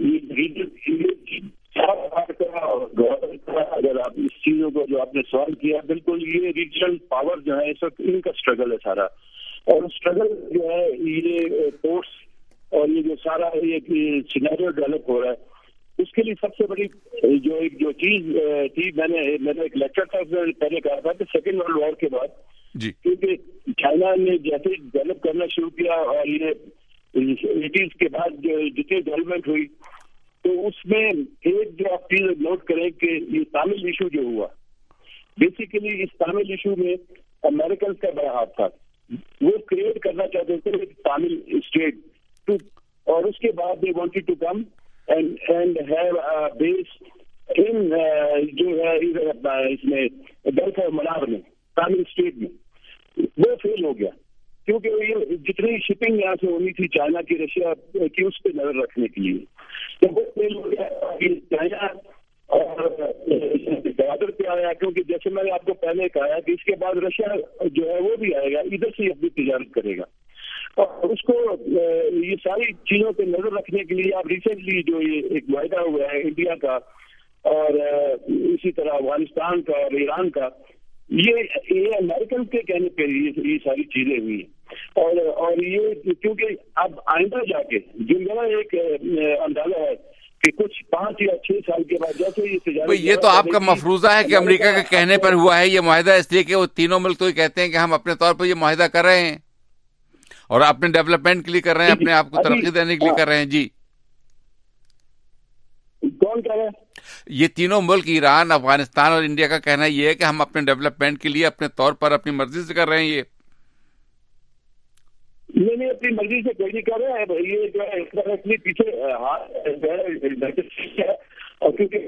अगर आप इस चीजों को जो आपने सवाल किया, बिल्कुल ये रीजनल पावर जो है इस वक्त इनका स्ट्रगल है सारा। और स्ट्रगल जो है ये पोर्ट्स और ये जो सारा ये सिनेरियो डेवलप हो रहा है, उसके लिए सबसे बड़ी जो चीज थी, मैंने एक लेक्चर था उसमें पहले कहा था कि सेकेंड वर्ल्ड वॉर के बाद जी, क्योंकि चाइना ने जैसे डेवलप करना शुरू किया और ये 80s के बाद जो जितनी डेवलपमेंट हुई, तो उसमें एक जो आप चीज नोट करें कि ये तामिल इशू जो हुआ, बेसिकली इस तामिल इशू में अमेरिकन का बड़ा हाथ था। वो क्रिएट करना चाहते थे तामिल स्टेट, और उसके बाद they wanted to come and have a base in जो है इसमें गल्फ ऑफ मलावर में, तामिल स्टेट में। वो फेल हो गया क्योंकि ये जितनी शिपिंग यहाँ से होनी थी चाइना की, रशिया की, उस पर नजर रखने के लिए, तो वो फेल हो गया। चाइना और ग्वादर पे आया, क्योंकि जैसे मैंने आपको पहले कहा कि इसके बाद रशिया जो है वो भी आएगा, इधर से अपनी तिजारत करेगा। और उसको ये सारी चीजों पे नजर रखने के लिए आप रिसेंटली जो ये एक वायदा हुआ है इंडिया का और इसी तरह अफगानिस्तान का और ईरान का, ये अमेरिकन के कहने पे ये सारी चीजें हुई। और ये क्योंकि अब आइंदा जाके जो मेरा एक अंदाजा है कि कुछ 5 या 6 साल के बाद जैसे ये तो आपका मफरूजा है कि अमेरिका के कहने पर हुआ है ये मुआहदा, इसलिए कि वो तीनों मुल्क तो ये कहते हैं कि हम अपने तौर पर ये मुआहदा कर रहे हैं और अपने डेवलपमेंट के लिए कर रहे हैं, अपने आप को तरक्की देने के लिए कर रहे हैं। जी, कौन कह रहा है? ये तीनों मुल्क, ईरान, अफगानिस्तान और इंडिया का कहना ये है कि हम अपने डेवलपमेंट के लिए अपने तौर पर अपनी मर्जी से कर रहे हैं। ये नहीं, अपनी मर्जी से कोई नहीं कर रहा है। ये जो है अपने पीछे हाथ, और क्योंकि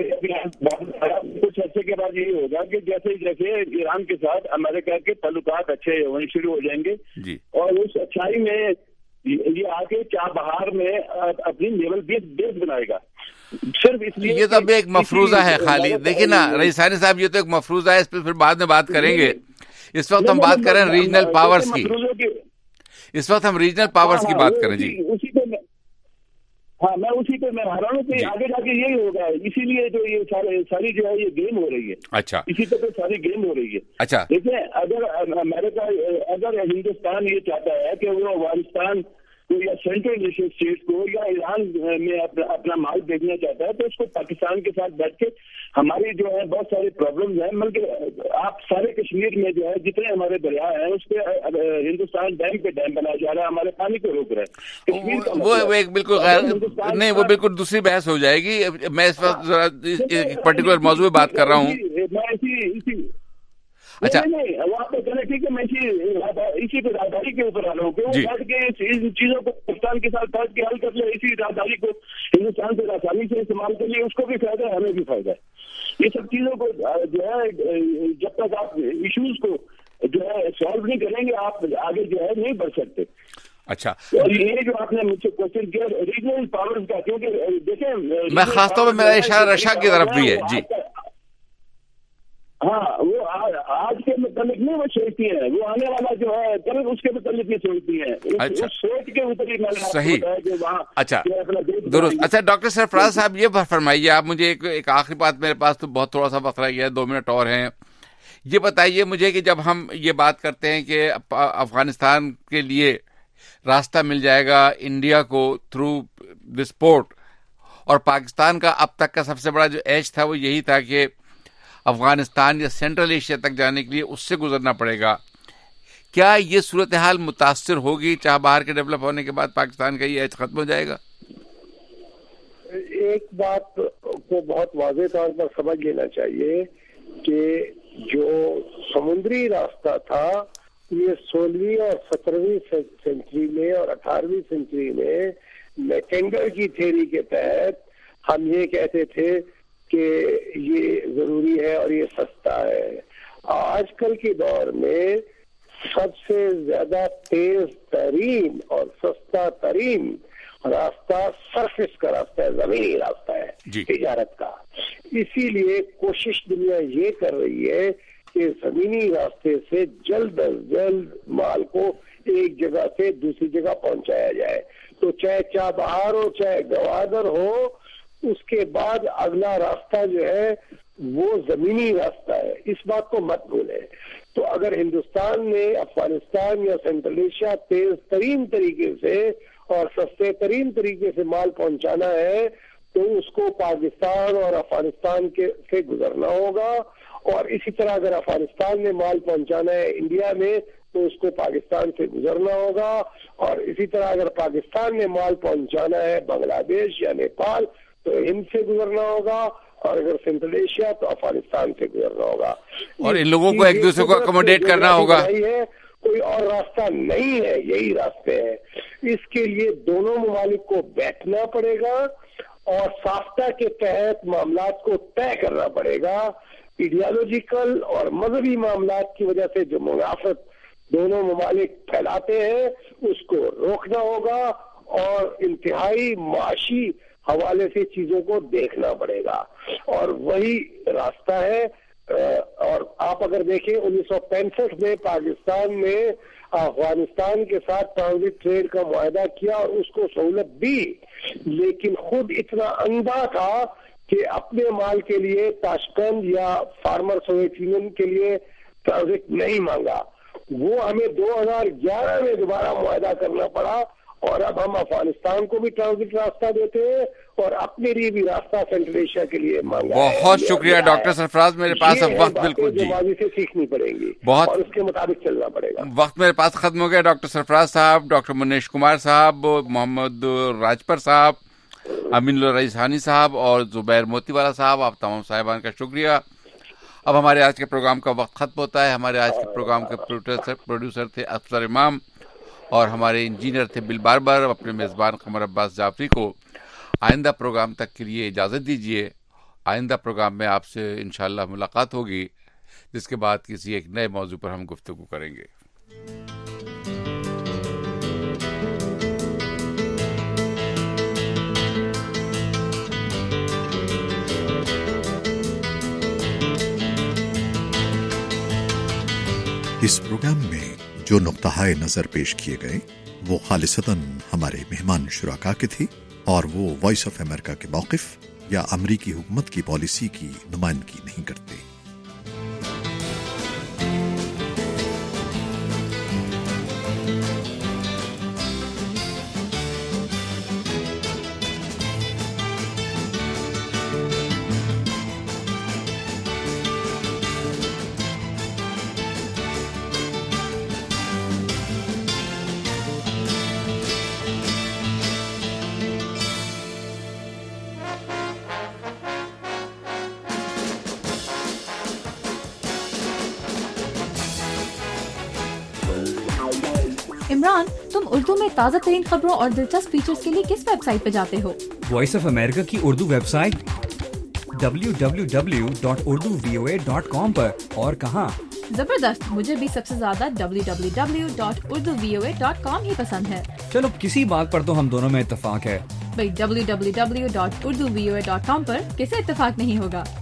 कुछ अर्से के बाद यही होगा कि जैसे जैसे ईरान के साथ अमेरिका के ताल्लुकात अच्छे वहीं शुरू हो जाएंगे जी, और उस अच्छाई में ये आगे चाबहार में अपनी नेवल बेस बनाएगा, सिर्फ इसलिए। ये तो एक मफरूजा है खाली। देखिए ना रईसानी साहब, ये तो एक मफरूजा है, इस पर फिर बाद में बात करेंगे। इस वक्त हम बात करें रीजनल पावर्स की, इस वक्त हम रीजनल पावर्स की बात करें जी। उसी पे मैं उसी पे मैं आ रहा हूँ कि आगे जाके यही होगा, इसीलिए जो ये सारी जो है ये गेम हो रही है। अच्छा, इसी तरह सारी गेम हो रही है। अच्छा, देखिए, अगर हिंदुस्तान ये चाहता है कि वो अफगानिस्तान को या सेंट्रल एशियन स्टेट को या ईरान में अपना माल भेजना चाहता है, तो उसको पाकिस्तान के साथ बैठ के हमारी जो है बहुत सारी प्रॉब्लम्स हैं। बल्कि आप सारे कश्मीर में जो है जितने हमारे दरिया हैं उस पर हिंदुस्तान डैम पे डैम बनाया जा रहा है, हमारे पानी को रोक रहा है। कश्मीर का वो एक बिल्कुल नहीं, वो बिल्कुल दूसरी बहस हो जाएगी। मैं इस वक्त एक पर्टिकुलर मौजूद में बात कर रहा हूँ। अच्छा, नहीं, वहाँ पे चले, ठीक है, मैं इसी पे राजधानी के ऊपर आ रहा हूँ कि वो बैठ के इन चीजों को पाकिस्तान के साथ बैठ के हल कर ले, इसी राजधानी को हिंदुस्तान से आसानी से इस्तेमाल कर लिए, उसको भी फायदा है, हमें भी फायदा है। ये सब चीजों को जो है जब तक आप इश्यूज को जो है सॉल्व नहीं करेंगे आप आगे जो है नहीं बढ़ सकते। अच्छा, और ये जो आपने मुझसे क्वेश्चन किया रीजनल पावर्स का, क्योंकि देखें मैं खासतौर पर मेरा इशारा रशिया की तरफ भी है जी। हाँ, वो आज के मुताबिक नहीं वो सोचती है, वो आने वाला जो है कल उसके मुताबिक ही सोचती है। अच्छा, उस सोच के ऊपर ही मैंने सही, अच्छा दुरुस्त। अच्छा डॉक्टर सरफराज साहब ये फरमाइए आप मुझे एक आखिरी बात, मेरे पास तो बहुत थोड़ा सा वक्त रह गया है, 2 मिनट और हैं। ये बताइए मुझे कि जब हम ये बात करते हैं कि अफगानिस्तान के लिए रास्ता मिल जाएगा इंडिया को थ्रू दिस पोर्ट, और पाकिस्तान का अब तक का सबसे बड़ा जो एज था वो यही था कि अफगानिस्तान या सेंट्रल एशिया तक जाने के लिए उससे गुजरना पड़ेगा, क्या ये सूरत हाल मुतासिर होगी चाबहार के डेवलप होने के बाद? पाकिस्तान का ये एज खत्म हो जाएगा? एक बात को बहुत वाज़ेह तौर पर समझ लेना चाहिए कि जो समुद्री रास्ता था ये 16वीं और 17वीं सेंचुरी में और 18वीं सेंचुरी में मैकेंगर की थ्योरी के तहत हम ये कहते थे कि ये जरूरी है और ये सस्ता है। आजकल के दौर में सबसे ज्यादा तेज तरीन और सस्ता तरीन रास्ता सरफेस का रास्ता है, जमीनी रास्ता है तिजारत का। इसीलिए कोशिश दुनिया ये कर रही है कि जमीनी रास्ते से जल्द अज जल्द माल को एक जगह से दूसरी जगह पहुंचाया जाए। तो चाहे चाबहार हो चाहे गवादर हो, उसके बाद अगला रास्ता जो है वो जमीनी रास्ता है, इस बात को मत भूलें। तो अगर हिंदुस्तान ने अफगानिस्तान या सेंट्रल एशिया तेज तरीन तरीके से और सस्ते तरीन तरीके से माल पहुंचाना है तो उसको पाकिस्तान और अफगानिस्तान के से गुजरना होगा, और इसी तरह अगर अफगानिस्तान में माल पहुंचाना है इंडिया में तो उसको पाकिस्तान से गुजरना होगा, और इसी तरह अगर पाकिस्तान में माल पहुंचाना है बांग्लादेश या नेपाल तो हिंद से गुजरना होगा, और अगर सेंट्रल एशिया तो अफगानिस्तान से गुजरना होगा। और इन लोगों को एक दूसरे को अकोमोडेट करना होगा। कोई और रास्ता नहीं है, यही रास्ते हैं। इसके लिए दोनों ममालिक को बैठना पड़ेगा और साफ्ता के तहत मामलात को तय करना पड़ेगा। आइडियोलॉजिकल और मजहबी मामलात की वजह से जो मुनाफत दोनों ममालिक फैलाते हैं उसको रोकना होगा, और इंतहाई माशी हवाले से चीजों को देखना पड़ेगा, और वही रास्ता है। और आप अगर देखें 1965 में पाकिस्तान ने अफगानिस्तान के साथ ट्रांजिट ट्रेड का मुआहदा किया और उसको सहूलत दी, लेकिन खुद इतना अंधा था कि अपने माल के लिए ताशकंद या फार्मर सोवियत यूनियन के लिए ट्रांजिट नहीं मांगा। वो हमें 2011 में दोबारा मुआहदा करना पड़ा, और अब हम अफगानिस्तान को भी ट्रांजिट रास्ता देते हैं और अपने लिए भी रास्ता सेंट्रल एशिया के लिए मांगा। बहुत शुक्रिया डॉक्टर सरफराज, मेरे पास अब वक्त बिल्कुल जी माजी से सीखनी पड़ेंगी बहुत, और उसके मुताबिक चलना पड़ेगा। वक्त मेरे पास खत्म हो गया। डॉक्टर सरफराज साहब, डॉक्टर मुनीश कुमार साहब, मोहम्मद राजपर साहब, अमीनुल्लाह रईसानी साहब और जुबैर मोतीवाला साहब, आप तमाम साहिबान का शुक्रिया। अब हमारे आज के प्रोग्राम का वक्त खत्म होता है। हमारे आज के प्रोग्राम के प्रोड्यूसर थे अफसर इमाम और हमारे इंजीनियर थे बिल बारबर। अपने मेज़बान कमर अब्बास जाफरी को आइंदा प्रोग्राम तक के लिए इजाज़त दीजिए। आइंदा प्रोग्राम में आपसे इंशाअल्लाह मुलाकात होगी, जिसके बाद किसी एक नए मौजू पर हम गुफ्तगू करेंगे। इस प्रोग्राम में जो नुक्ताए नजर पेश किए गए वो खालिसतन हमारे मेहमान शुराका के थे, और वो वॉइस ऑफ अमेरिका के मौक़िफ़ या अमरीकी हुकूमत की पॉलिसी की नुमाइंदगी नहीं करते। इमरान, तुम उर्दू में ताज़ा तरीन खबरों और दिलचस्प फीचर्स के लिए किस वेबसाइट पे जाते हो? वॉइस ऑफ अमेरिका की उर्दू वेबसाइट www.urduvoa.com पर, और कहाँ जबरदस्त, मुझे भी सबसे ज्यादा www.urduvoa.com ही पसंद है। चलो किसी बात पर तो हम दोनों में इत्तेफाक है। भाई www.urduvoa.com पर किसे इत्तेफाक नहीं होगा।